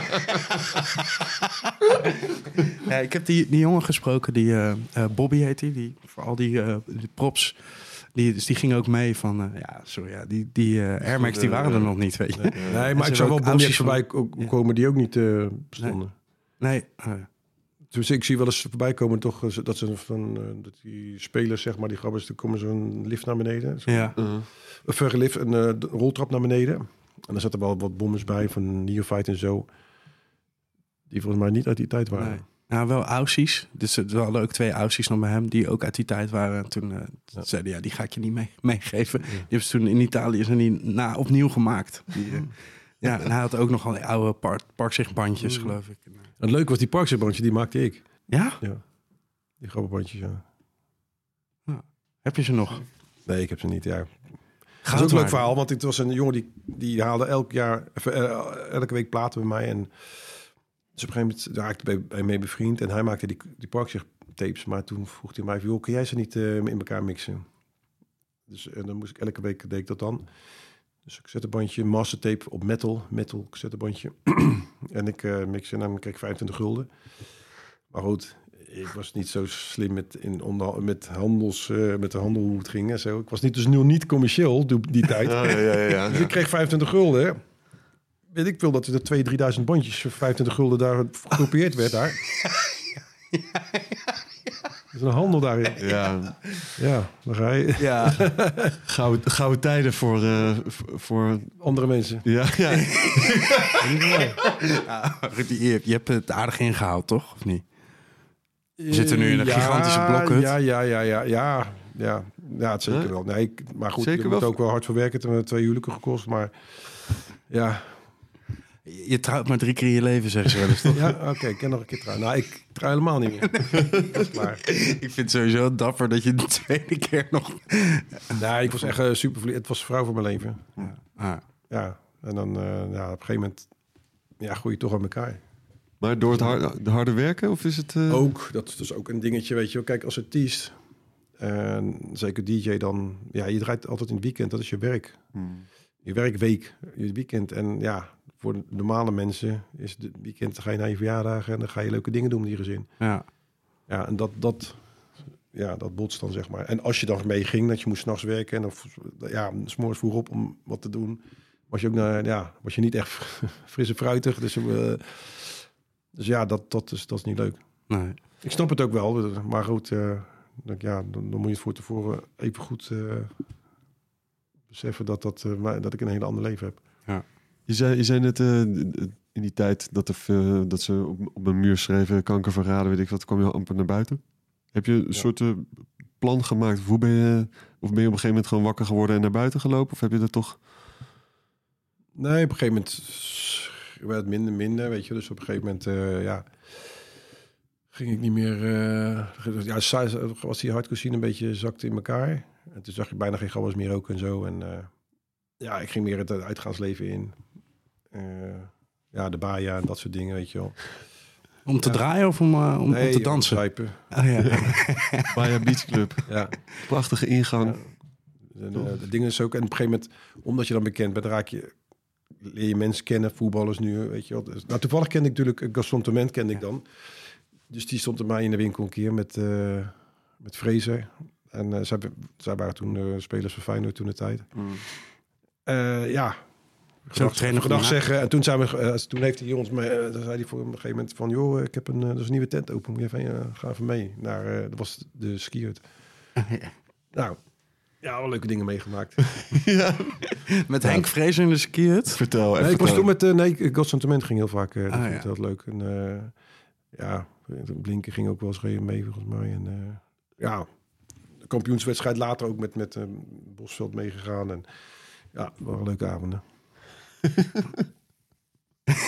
Ja, ik heb die jongen gesproken, die Bobby heet die voor al die props. Dus die ging ook mee van, die Air Max, die waren er nog niet, weet je. Nee, maar ik zou wel Bonniers voorbij komen die ook niet bestonden. Nee. Dus ik zie wel eens voorbij komen toch dat ze dat die spelers, zeg maar, die grabbers, er komen zo'n lift naar beneden. Ja. Een roltrap naar beneden. En daar zaten wel wat bombers bij van Neophyte en zo. Die volgens mij niet uit die tijd waren. Nee. Nou, wel Aussies. Dus we hadden ook 2 Aussies nog bij hem die ook uit die tijd waren. En toen zeiden die ga ik je niet meegeven. Die hebben ze toen in Italië opnieuw gemaakt. En hij had ook nog al die oude parkzichtbandjes, geloof ik. Het leuke was die parkzichtbandje, die maakte ik. Ja? Ja. Die grabbelbandjes, ja. Heb je ze nog? Nee, ik heb ze niet, ja. Dat is ook een leuk verhaal, want het was een jongen die haalde elke week platen bij mij. En dus op een gegeven moment raakte ik bij mee bevriend. En hij maakte die parkzicht-tapes. Maar toen vroeg hij mij, joh, kun jij ze niet in elkaar mixen? Dus dan moest ik elke week, deed ik dat dan. Dus ik zet een bandje mastertape op metal cassettebandje. En ik mix en dan kreeg ik 25 gulden. Maar goed, ik was niet zo slim met de handel hoe het ging en zo. Ik was niet commercieel die tijd. Ja. Dus ik kreeg 25 gulden. Weet ik veel dat er 2.000-3.000 bandjes voor 25 gulden daar gekopieerd werd daar. Er is een handel daarin. Ja, dan ga je. Ja. Gouden tijden voor Andere mensen. Ja. Je hebt het aardig ingehaald, toch? Of niet? Je zit er nu in een gigantische blokhut. Ja, het zeker wel. Nee, maar goed, Zeker je moet ook wel hard voor werken. Het heeft me 2 huwelijken gekost, maar ja. Je trouwt maar 3 keer in je leven, zeggen ze wel eens, toch? Ja, oké, ik kan nog een keer trouwen. Nou, ik trouw helemaal niet meer. Dat is klaar. Ik vind het sowieso dapper dat je de tweede keer nog... Nee, ik was echt super verliefd. Het was de vrouw van mijn leven. Ja, en dan op een gegeven moment groei je toch aan elkaar. Maar door het harde werken, of is het... Ook, dat is dus ook een dingetje, weet je wel. Kijk, als artiest, en zeker DJ dan... Ja, je draait altijd in het weekend, dat is je werk. Je werkweek, je weekend. En ja, voor de normale mensen is het weekend... dan ga je naar je verjaardagen en dan ga je leuke dingen doen met je gezin. Ja, en dat botst dan, zeg maar. En als je dan mee ging, dat je moest 's nachts werken... en s morgens vroeg op om wat te doen... was je ook was je niet echt fris en fruitig. Dus ja, dat is niet leuk. Nee. Ik snap het ook wel, maar goed, dan moet je het voor tevoren even goed beseffen dat ik een hele ander leven heb. Ja. Je zei net in die tijd dat ze op een muur schreven kanker verraden, weet ik wat, kwam je amper naar buiten. Heb je een soort plan gemaakt? Of ben je op een gegeven moment gewoon wakker geworden en naar buiten gelopen? Of heb je dat toch... Nee, op een gegeven moment werd het minder, weet je. Dus op een gegeven moment, ging ik niet meer... was die hardcore scene een beetje zakte in elkaar. En toen zag je bijna geen gabbers meer ook en zo. En ik ging meer het uitgaansleven in. De baia en dat soort dingen, weet je wel. Om te draaien of om te dansen? Om te Baia Beach Club. Ja. Prachtige ingang. Ja. De dingen is ook... En op een gegeven moment, omdat je dan bekend bent, leer je mensen kennen, voetballers nu, weet je wel. Dus, toevallig kende ik natuurlijk Gaston Tement ik dan. Dus die stond er mij in de winkel een keer met Fraser. En zij waren toen spelers van Feyenoord toen de tijd. Gedag zeggen. En toen toen heeft hij ons mee. Dan zei hij voor een gegeven moment van, joh, ik heb er is een nieuwe tent open. Moet je ga even mee naar. Dat was de skihut. Nou, ja, wel leuke dingen meegemaakt. Ja. Met Henk Vrezer in de skihut. Vertel. Ik was toen met Godsentiment ging heel vaak. Dat vond ik heel leuk. En Blinken ging ook wel eens mee volgens mij. En de kampioenswedstrijd later ook met Bosveld meegegaan. En ja, waren leuke avonden.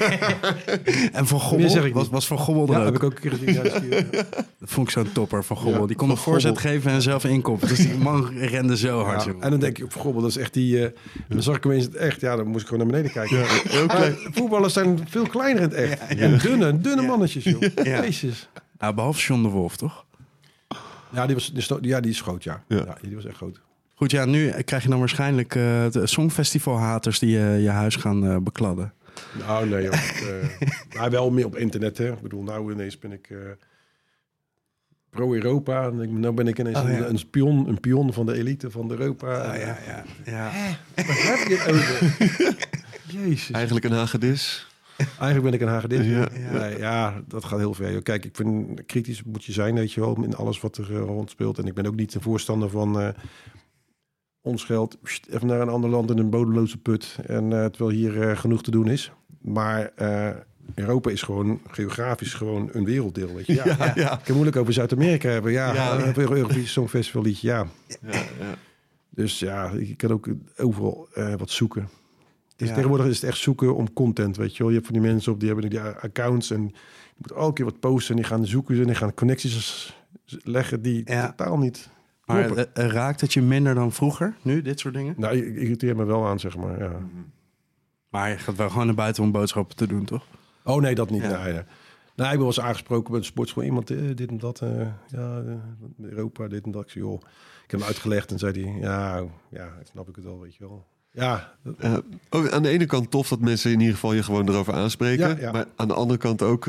En Van Meer zeg Gommel, ik niet. was Van Gommel er Ja, ook? heb ik ook een keer gezien. Ja, Dat vond ik zo'n topper, Van Gommel. Ja, die kon Van een voorzet Gommel. geven en zelf inkoppen. Dus die man rende zo hard. ja. jongen. En dan denk je, bijvoorbeeld, dat is echt die... dan zag ik hem eens echt... Ja, dan moest ik gewoon naar beneden kijken. Heel klein. Voetballers zijn veel kleiner in het echt. En dunne mannetjes, joh. Ja. Jezus. Nou, behalve John de Wolf, toch? Ja, die is groot, ja. Ja. Ja, die was echt groot. Goed, ja, nu krijg je dan waarschijnlijk de Songfestival-haters die je huis gaan bekladden. Nou, nee, joh. Maar wel meer op internet, hè. Ik bedoel, nou ineens ben ik pro-Europa. En nou ben ik ineens een pion van de elite van Europa. ja. Waar heb je het over? Jezus. Eigenlijk een hagedis. Eigenlijk ben ik een hagedis. Ja. Nee, ja, dat gaat heel ver. Joh. Kijk, ik vind kritisch moet je zijn, weet je wel, in alles wat er rondspeelt. En ik ben ook niet een voorstander van ons geld even naar een ander land in een bodemloze put. En terwijl hier genoeg te doen is. Maar Europa is gewoon geografisch gewoon een werelddeel, weet je. Ja. Ik kan moeilijk over Zuid-Amerika hebben. Ja, een Eurovisie Songfestival liedje, ja. Dus ja, je kan ook overal wat zoeken. Dus tegenwoordig is het echt zoeken om content, weet je wel. Je hebt van die mensen op, die hebben die accounts en je moet elke keer wat posten en die gaan zoeken en die gaan connecties leggen die totaal niet kloppen. Maar raakt het je minder dan vroeger, nu, dit soort dingen? Nou, ik irriteer me wel aan, zeg maar, ja. Maar je gaat wel gewoon naar buiten om boodschappen te doen, toch? Oh nee, dat niet. Ja. Nee. Nou, ik ben wel eens aangesproken bij de sportschool. Iemand, dit en dat, Europa, dit en dat. Ik zei, joh, ik heb hem uitgelegd en zei hij, ja, snap ik het wel, weet je wel. Ja, Ook aan de ene kant tof dat mensen in ieder geval je gewoon erover aanspreken. Ja. Maar aan de andere kant ook...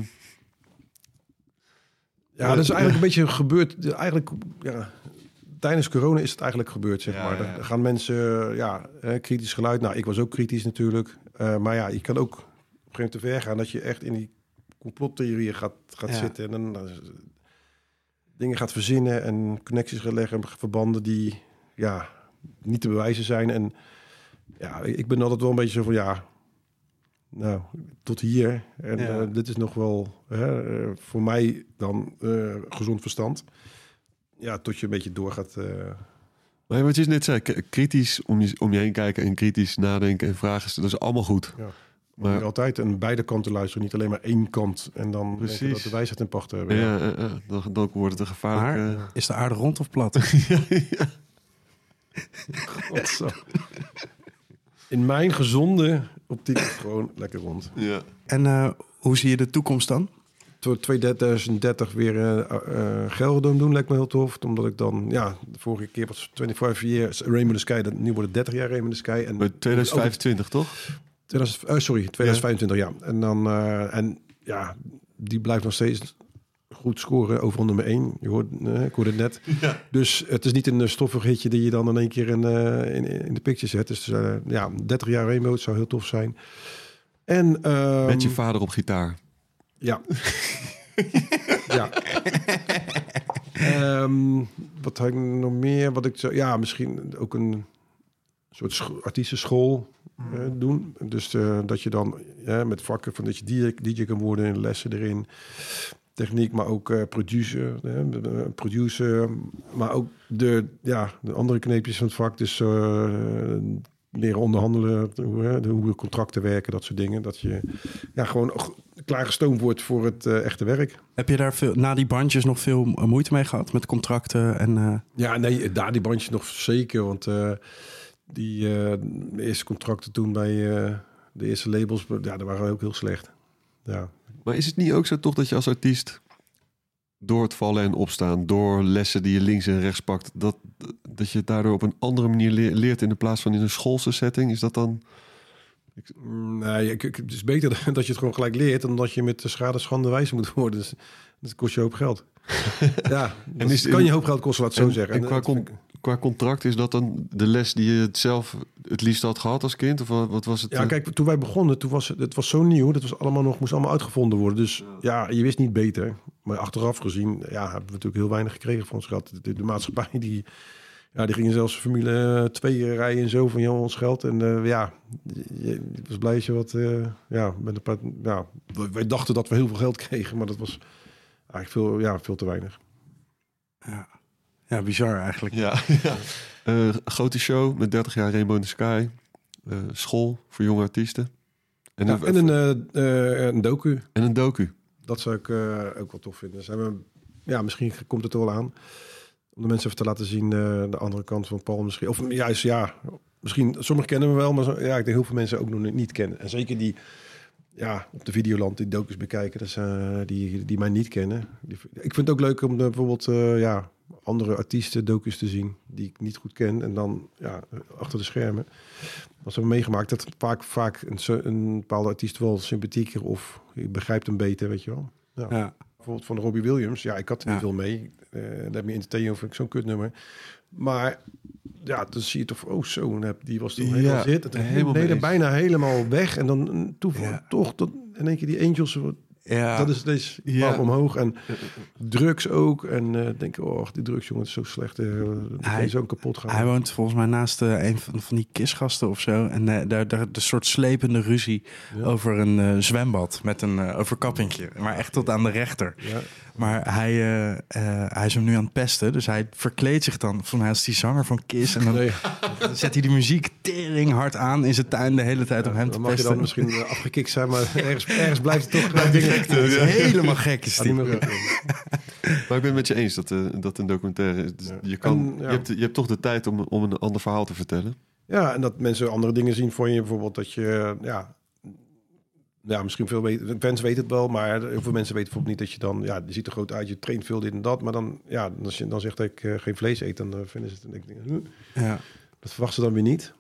dat is eigenlijk een beetje gebeurd. Eigenlijk, tijdens corona is het eigenlijk gebeurd, zeg maar. Dan gaan mensen, kritisch geluid. Nou, ik was ook kritisch natuurlijk. Maar ja, je kan ook op een gegeven moment te ver gaan dat je echt in die complottheorieën gaat zitten. En dan dingen gaat verzinnen en connecties gaat leggen, verbanden die, niet te bewijzen zijn. En ja, ik ben altijd wel een beetje zo van, nou, tot hier. En dit is nog wel voor mij dan gezond verstand. Ja, tot je een beetje doorgaat. Maar wat je net zei, kritisch om je heen kijken en kritisch nadenken en vragen stellen, dat is allemaal goed. Ja. Maar Maar altijd aan beide kanten luisteren, niet alleen maar één kant. En dan Precies. denken we dat de wijsheid in pacht hebben. dan wordt het een gevaarlijke... Maar is de aarde rond of plat? Godzo. In mijn gezonde optiek is het gewoon lekker rond. Ja. En hoe zie je de toekomst dan? Tot 2030 weer Gelredome doen lijkt me heel tof. Omdat ik dan, de vorige keer was 25 years Rainbow the Sky. Nu wordt het 30 jaar Rainbow the Sky. En Maar 2025, toch? 2025, ja. En dan, die blijft nog steeds goed scoren overal nummer 1. Ik hoorde het net. Ja. Dus het is niet een stoffig hitje die je dan in één keer in de picture zet. Dus 30 jaar Rainbow, het zou heel tof zijn. En, Met je vader op gitaar. Ja. Ja. Wat had ik nog meer? Wat ik zo, misschien ook een soort artiestenschool doen. Dus dat je dan met vakken van dat je DJ kan worden en lessen erin. Techniek, maar ook producer. Maar ook de andere kneepjes van het vak. Dus leren onderhandelen, hoe contracten werken, dat soort dingen. Dat je gewoon klaargestoomd wordt voor het echte werk. Heb je daar na die bandjes nog veel moeite mee gehad met contracten? En, daar die bandjes nog zeker. Want die eerste contracten toen bij de eerste labels, dat waren ook heel slecht. Ja. Maar is het niet ook zo toch dat je als artiest door het vallen en opstaan, door lessen die je links en rechts pakt, dat je het daardoor op een andere manier leert in de plaats van in een schoolse setting? Is dat dan... Nee, het is beter dat je het gewoon gelijk leert dan dat je met de schande wijs moet worden. Dus dat kost je hoop geld. Kan je hoop geld kosten, laat het zo zeggen. En qua contract is dat dan de les die je zelf het liefst had gehad als kind? Of wat was het? Ja, kijk, toen wij begonnen, het was zo nieuw. Dat was moest allemaal uitgevonden worden. Dus je wist niet beter. Maar achteraf gezien, hebben we natuurlijk heel weinig gekregen van ons geld. De maatschappij, die gingen zelfs Formule 2 rijden en zo van ons geld. En je was blij als je wat... met een paar, wij dachten dat we heel veel geld kregen, maar dat was eigenlijk veel te weinig. Ja, bizar eigenlijk. Ja. Grote show met 30 jaar Rainbow in the Sky. School voor jonge artiesten. En een docu. En een docu. Dat zou ik ook wel tof vinden. Misschien komt het er wel aan. Om de mensen even te laten zien de andere kant van Paul misschien. Of juist, misschien, sommigen kennen me wel, maar ik denk heel veel mensen ook nog niet kennen. En zeker die op de Videoland die docus bekijken, dus, die mij niet kennen. Ik vind het ook leuk om bijvoorbeeld andere artiesten docus te zien die ik niet goed ken. En dan achter de schermen. Als we hebben meegemaakt dat vaak een bepaalde artiest wel sympathieker of je begrijpt hem beter, weet je wel. Ja. Bijvoorbeeld van Robbie Williams. Ja, ik had er niet veel mee. Let Me Entertain vind ik zo'n kutnummer. Maar dan zie je toch, die was toen helemaal zit. Het bijna helemaal weg. En dan toch tot in één keer die Angels. Dat is deze omhoog. En drugs ook. En die drugs, jongen, het is zo slecht. Hij is zo kapot gaan. Hij woont volgens mij naast een van die kistgasten of zo. En daar de soort slepende ruzie over een zwembad met een overkappingje. Maar echt tot aan de rechter. Ja. Maar hij is hem nu aan het pesten. Dus hij verkleedt zich dan. Hij is die zanger van Kiss. En dan zet hij de muziek tering hard aan in zijn tuin de hele tijd om hem te pesten. Mag je dan misschien afgekikt zijn, maar ergens blijft het toch helemaal gek is die. Maar ik ben het met je eens dat een documentaire... Je hebt toch de tijd om een ander verhaal te vertellen. Ja, en dat mensen andere dingen zien van je. Bijvoorbeeld dat je... misschien veel weten. Fans weten het wel, maar heel veel mensen weten bijvoorbeeld niet dat je dan... Ja, je ziet er groot uit, je traint veel dit en dat. Maar dan, als je dan zegt dat ik geen vlees eet, dan vinden ze het... Dat verwachten ze dan weer niet.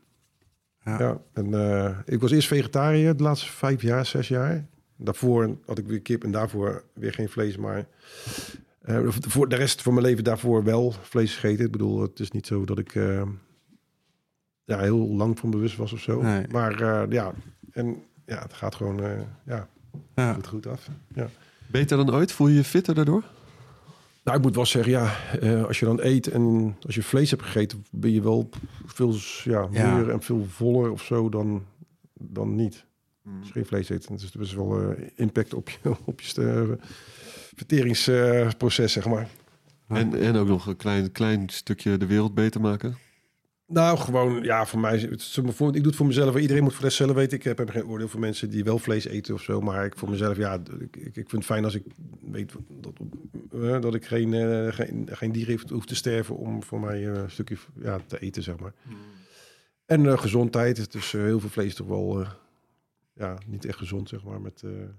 En ik was eerst vegetariër de laatste 5 jaar, 6 jaar. Daarvoor had ik weer kip en daarvoor weer geen vlees. Maar voor de rest van mijn leven daarvoor wel vlees gegeten. Ik bedoel, het is niet zo dat ik heel lang van bewust was of zo. Nee. Maar het gaat gewoon het goed af. Ja. Beter dan ooit? Voel je je fitter daardoor? Nou, ik moet wel zeggen, als je dan eet en als je vlees hebt gegeten, ben je wel veel mooier en veel voller of zo dan niet. Als je geen vlees eet, dus er is wel impact op je verteringsproces, zeg maar. En ook nog een klein stukje de wereld beter maken? Nou, gewoon, voor mij... Ik doe het voor mezelf. Iedereen moet voor de zelf weten. Ik heb geen oordeel voor mensen die wel vlees eten of zo. Maar voor mezelf, ik vind het fijn als ik weet dat ik geen dier hoef te sterven om voor mij een stukje te eten, zeg maar. En gezondheid. Dus heel veel vlees toch wel niet echt gezond, zeg maar.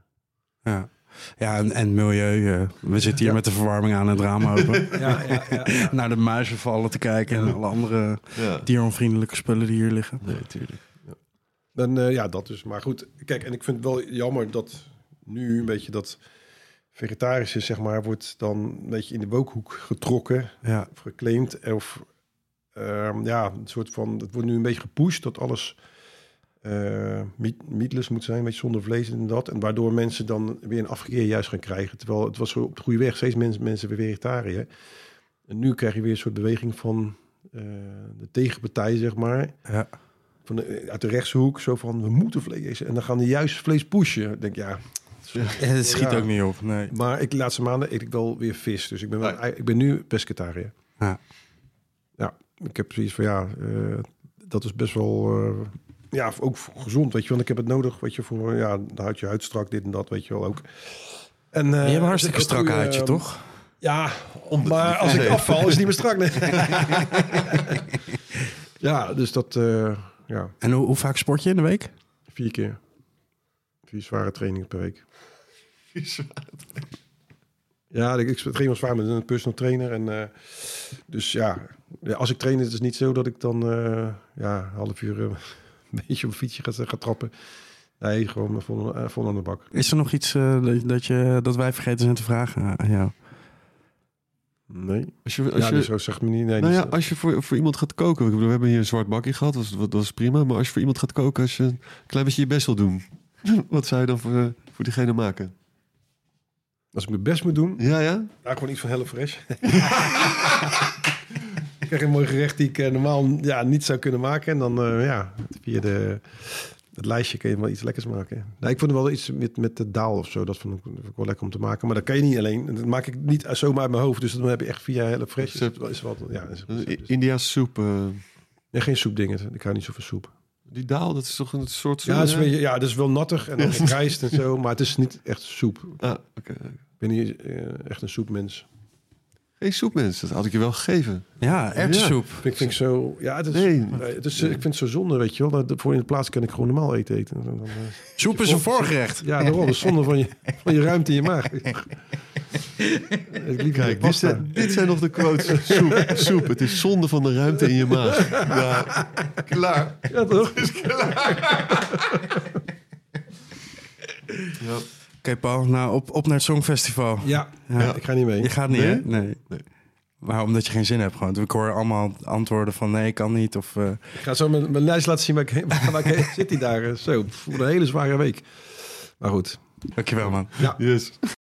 En milieu. We zitten hier met de verwarming aan het raam open. Naar de muizenvallen te kijken en alle andere dieronvriendelijke spullen die hier liggen. Nee, tuurlijk. Dan, dat dus. Maar goed, kijk, en ik vind het wel jammer dat nu een beetje dat vegetarische, zeg maar, wordt dan een beetje in de wookhoek getrokken. Of geclaimd. Of een soort van, het wordt nu een beetje gepusht dat alles... meatless moet zijn, weet je, zonder vlees en dat. En waardoor mensen dan weer een afkeer juist gaan krijgen. Terwijl het was zo op de goede weg. Steeds mensen weer vegetariër. En nu krijg je weer een soort beweging van de tegenpartij, zeg maar. Ja. Uit de rechtshoek. Zo van, we moeten vlees eten. En dan gaan die juist vlees pushen. Ik denk, het schiet ook niet op, nee. Maar de laatste maanden eet ik wel weer vis. Dus ik ben nu pescatariër. Ja, ik heb zoiets van, dat is best wel... ook gezond, weet je, want ik heb het nodig, weet je, voor dan houd je huid strak, dit en dat, weet je wel ook. En je hebt een hartstikke strak huidje, toch? Ja, maar als ik afval, is het niet meer strak. Nee. Dus dat, En hoe vaak sport je in de week? 4 keer. 4 zware trainingen per week. 4 zware trainingen? Ja, ik train wel zwaar met een personal trainer. En dus als ik train, is het niet zo dat ik dan een half uur... een beetje op een fietsje gaat trappen. Nee, gewoon vol aan de bak. Is er nog iets dat wij vergeten zijn te vragen aan jou? Nee. Dus zo zegt me niet. Nee, als je voor iemand gaat koken... Ik bedoel, we hebben hier een zwart bakje gehad, dat was prima. Maar als je voor iemand gaat koken, als je een klein beetje je best wil doen... wat zou je dan voor diegene maken? Als ik mijn best moet doen? Ja? Gewoon iets van HelloFresh. Ik krijg een mooi gerecht die ik normaal niet zou kunnen maken. En dan via het lijstje kun je wel iets lekkers maken. Nou, ik vond er wel iets met de daal of zo. Dat vond ik wel lekker om te maken. Maar dat kan je niet alleen. Dat maak ik niet zomaar uit mijn hoofd. Dus dan heb je echt via HelloFresh. India's soep. Nee, geen soepdingen. Ik hou niet zo van soep. Die daal, dat is toch een soort... Ja, het is wel nattig en dan gekrijsd en zo. Maar het is niet echt soep. Oké. Ik ben niet echt een soepmens. Geen soepmens, dat had ik je wel gegeven. Ja, erwtensoep. Vind ik zo... Ja, het is, ik vind het zo zonde, weet je wel. Voor in de plaats kan ik gewoon normaal eten. Dan, Soep is een voorgerecht. Ja, daarom. Dat is zonde van je ruimte in je maag. Kijk, dit zijn nog de quotes. Soep. Het is zonde van de ruimte in je maag. Ja, klaar. Ja, toch? Is klaar. Ja. Oké, Paul, nou op naar het Songfestival. Ja, ik ga niet mee. Je gaat niet, hè? Nee. Maar omdat je geen zin hebt gewoon. Ik hoor allemaal antwoorden van nee, ik kan niet. Of, Ik ga zo mijn lijst laten zien waar ik zit die daar. Zo, voor een hele zware week. Maar goed. Dankjewel, man. Ja. Yes.